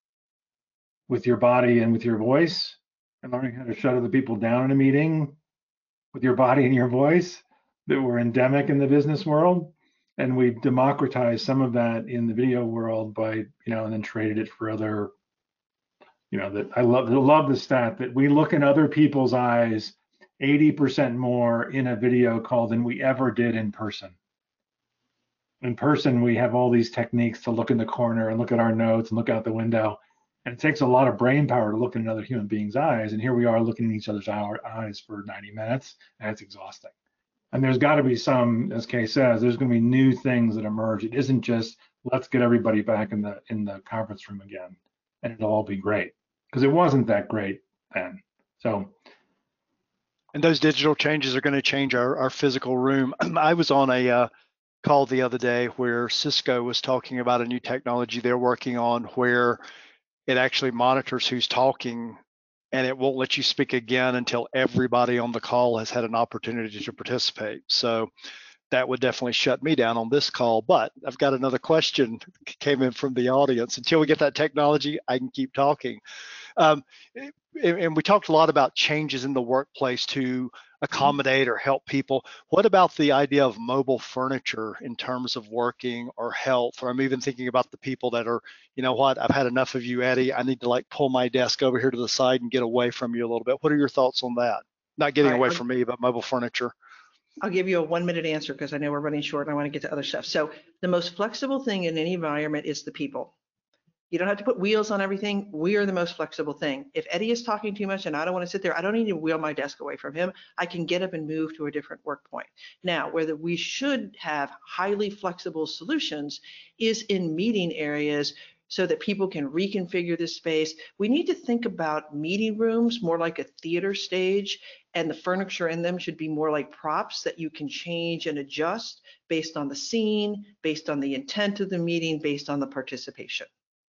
[SPEAKER 4] with your body and with your voice, and learning how to shut other people down in a meeting with your body and your voice that were endemic in the business world. And we democratized some of that in the video world by, and then traded it for other, that I love the stat that we look in other people's eyes 80% more in a video call than we ever did in person. In person, we have all these techniques to look in the corner and look at our notes and look out the window. And it takes a lot of brain power to look in another human being's eyes. And here we are looking in each other's eyes for 90 minutes, and it's exhausting. And there's got to be some, as Kay says, there's going to be new things that emerge. It isn't just let's get everybody back in the conference room again, and it'll all be great, because it wasn't that great then. So,
[SPEAKER 2] and those digital changes are going to change our physical room. I was on a call the other day where Cisco was talking about a new technology they're working on where it actually monitors who's talking, and it won't let you speak again until everybody on the call has had an opportunity to participate. So that would definitely shut me down on this call. But I've got another question came in from the audience. Until we get that technology, I can keep talking. And we talked a lot about changes in the workplace to accommodate or help people. What about the idea of mobile furniture in terms of working or health? Or I'm even thinking about the people that are, I've had enough of you, Eddie. I need to pull my desk over here to the side and get away from you a little bit. What are your thoughts on that? Not getting away from me, but mobile furniture.
[SPEAKER 5] I'll give you a 1 minute answer because I know we're running short and I want to get to other stuff. So the most flexible thing in any environment is the people. You don't have to put wheels on everything. We are the most flexible thing. If Eddie is talking too much and I don't want to sit there, I don't need to wheel my desk away from him. I can get up and move to a different work point. Now, whether we should have highly flexible solutions is in meeting areas so that people can reconfigure the space. We need to think about meeting rooms more like a theater stage, and the furniture in them should be more like props that you can change and adjust based on the scene, based on the intent of the meeting, based on the participation.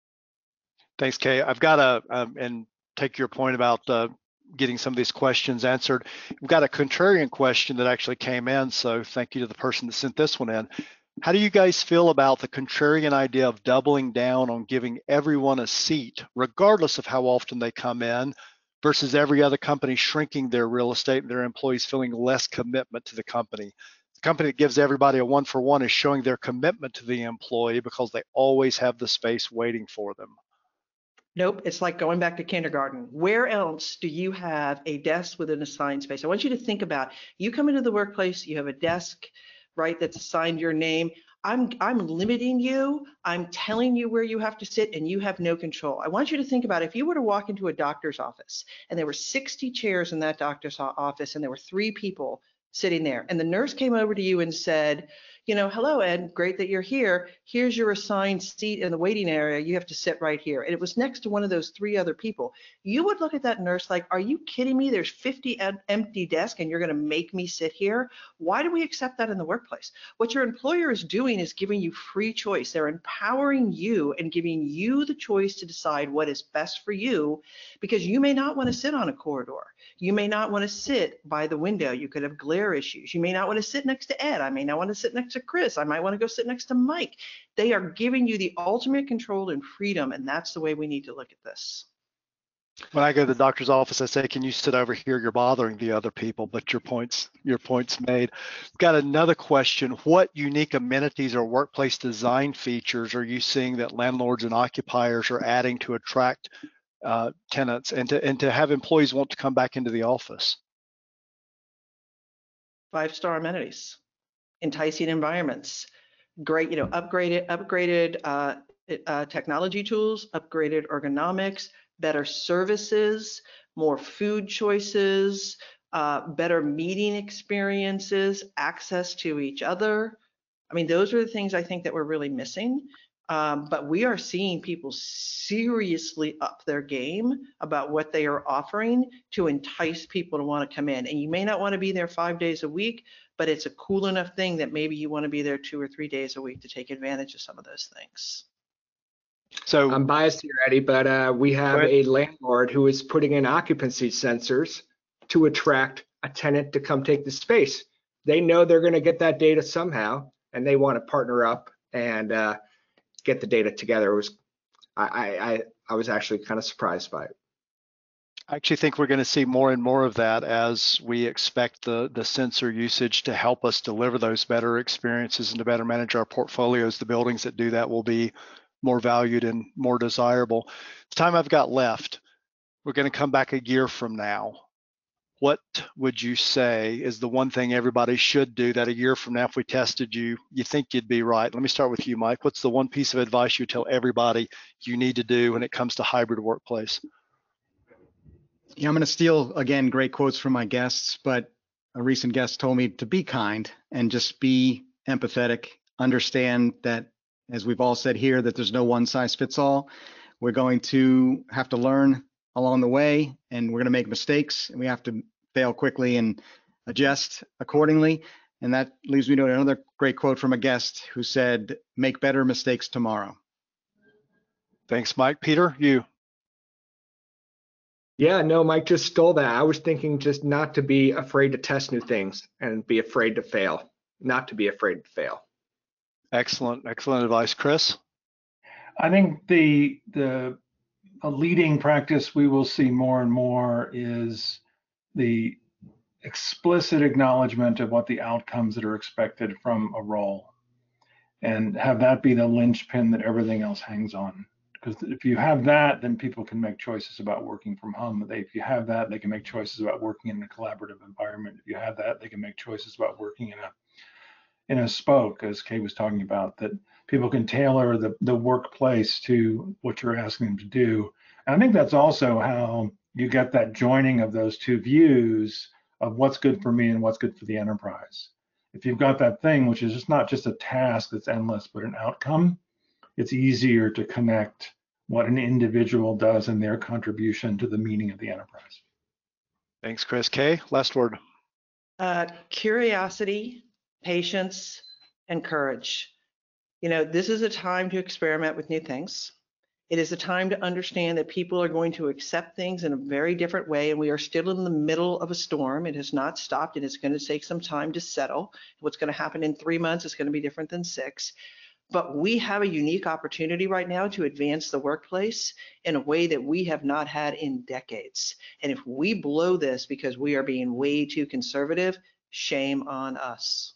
[SPEAKER 2] Thanks, Kay. I've got and take your point about getting some of these questions answered. We've got a contrarian question that actually came in, so thank you to the person that sent this one in. How do you guys feel about the contrarian idea of doubling down on giving everyone a seat, regardless of how often they come in, versus every other company shrinking their real estate and their employees feeling less commitment to the company? The company that gives everybody a one-for-one is showing their commitment to the employee because they always have the space waiting for them.
[SPEAKER 5] Nope, it's like going back to kindergarten. Where else do you have a desk with an assigned space? I want you to think about, you come into the workplace, you have a desk, right, that's assigned your name. I'm limiting you. I'm telling you where you have to sit and you have no control. I want you to think about if you were to walk into a doctor's office and there were 60 chairs in that doctor's office and there were 3 people sitting there, and the nurse came over to you and said, hello, Ed, great that you're here. Here's your assigned seat in the waiting area. You have to sit right here. And it was next to one of those 3 other people. You would look at that nurse like, are you kidding me? There's 50 empty desks and you're going to make me sit here? Why do we accept that in the workplace? What your employer is doing is giving you free choice. They're empowering you and giving you the choice to decide what is best for you, because you may not want to sit on a corridor. You may not want to sit by the window. You could have glare issues. You may not want to sit next to Ed. I may not want to sit next to Chris. I might want to go sit next to Mike. They are giving you the ultimate control and freedom, and that's the way we need to look at this.
[SPEAKER 2] When I go to the doctor's office, I say, can you sit over here? You're bothering the other people, but your point's made. Got another question. What unique amenities or workplace design features are you seeing that landlords and occupiers are adding to attract tenants and to have employees want to come back into the office?
[SPEAKER 5] 5-star amenities, enticing environments, great, upgraded technology tools, upgraded ergonomics, better services, more food choices, better meeting experiences, access to each other. I mean, those are the things I think that we're really missing. But we are seeing people seriously up their game about what they are offering to entice people to want to come in. And you may not want to be there 5 days a week, but it's a cool enough thing that maybe you want to be there 2 or 3 days a week to take advantage of some of those things.
[SPEAKER 2] So
[SPEAKER 7] I'm biased here, Eddie, but we have a landlord who is putting in occupancy sensors to attract a tenant to come take the space. They know they're going to get that data somehow, and they want to partner up and get the data together. I was actually kind of surprised by it.
[SPEAKER 2] I actually think we're going to see more and more of that as we expect the sensor usage to help us deliver those better experiences and to better manage our portfolios. The buildings that do that will be more valued and more desirable. The time I've got left, we're going to come back a year from now. What would you say is the one thing everybody should do that a year from now, if we tested you, you think you'd be right? Let me start with you, Mike. What's the one piece of advice you tell everybody you need to do when it comes to hybrid workplace?
[SPEAKER 8] Yeah, I'm going to steal, again, great quotes from my guests, but a recent guest told me to be kind and just be empathetic, understand that, as we've all said here, that there's no one size fits all. We're going to have to learn along the way, and we're going to make mistakes, and we have to fail quickly and adjust accordingly. And that leads me to another great quote from a guest who said, make better mistakes tomorrow.
[SPEAKER 2] Thanks, Mike. Peter, you.
[SPEAKER 7] Yeah, no, Mike just stole that. I was thinking just not to be afraid to test new things and be afraid to fail, not to be afraid to fail.
[SPEAKER 2] Excellent advice. Chris?
[SPEAKER 4] I think a leading practice we will see more and more is the explicit acknowledgement of what the outcomes that are expected from a role, and have that be the linchpin that everything else hangs on. Because if you have that, then people can make choices about working from home. If you have that, they can make choices about working in a collaborative environment. If you have that, they can make choices about working in a spoke, as Kay was talking about, that people can tailor the workplace to what you're asking them to do. And I think that's also how you get that joining of those two views of what's good for me and what's good for the enterprise. If you've got that thing, which is just not just a task that's endless, but an outcome, it's easier to connect what an individual does and their contribution to the meaning of the enterprise.
[SPEAKER 2] Thanks, Chris. Kay, last word.
[SPEAKER 5] Curiosity, patience, and courage. This is a time to experiment with new things. It is a time to understand that people are going to accept things in a very different way, and we are still in the middle of a storm. It has not stopped, and it's going to take some time to settle. What's going to happen in 3 months is going to be different than 6. But we have a unique opportunity right now to advance the workplace in a way that we have not had in decades. And if we blow this because we are being way too conservative, shame on us.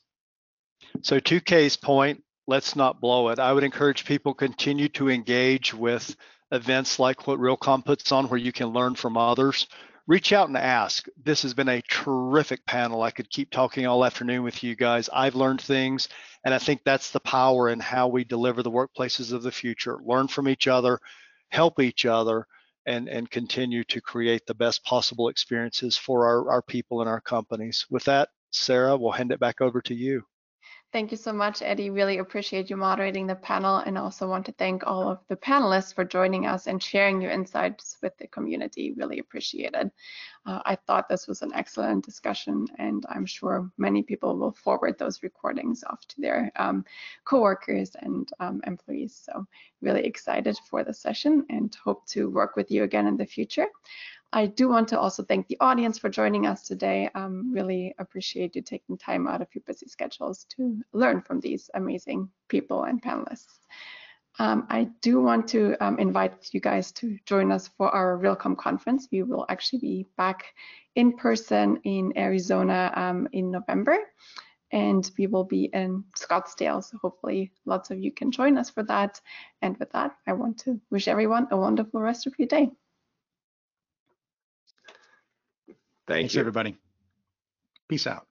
[SPEAKER 2] So to Kay's point, let's not blow it. I would encourage people continue to engage with events like what Realcomm puts on, where you can learn from others. Reach out and ask. This has been a terrific panel. I could keep talking all afternoon with you guys. I've learned things, and I think that's the power in how we deliver the workplaces of the future. Learn from each other, help each other, and continue to create the best possible experiences for our people and our companies. With that, Sarah, we'll hand it back over to you.
[SPEAKER 1] Thank you so much, Eddie. Really appreciate you moderating the panel, and also want to thank all of the panelists for joining us and sharing your insights with the community. Really appreciate it. I thought this was an excellent discussion, and I'm sure many people will forward those recordings off to their coworkers and employees. So really excited for the session and hope to work with you again in the future. I do want to also thank the audience for joining us today. Really appreciate you taking time out of your busy schedules to learn from these amazing people and panelists. I do want to invite you guys to join us for our Realcomm conference. We will actually be back in person in Arizona in November, and we will be in Scottsdale. So hopefully lots of you can join us for that. And with that, I want to wish everyone a wonderful rest of your day.
[SPEAKER 8] Thanks, everybody. Peace out.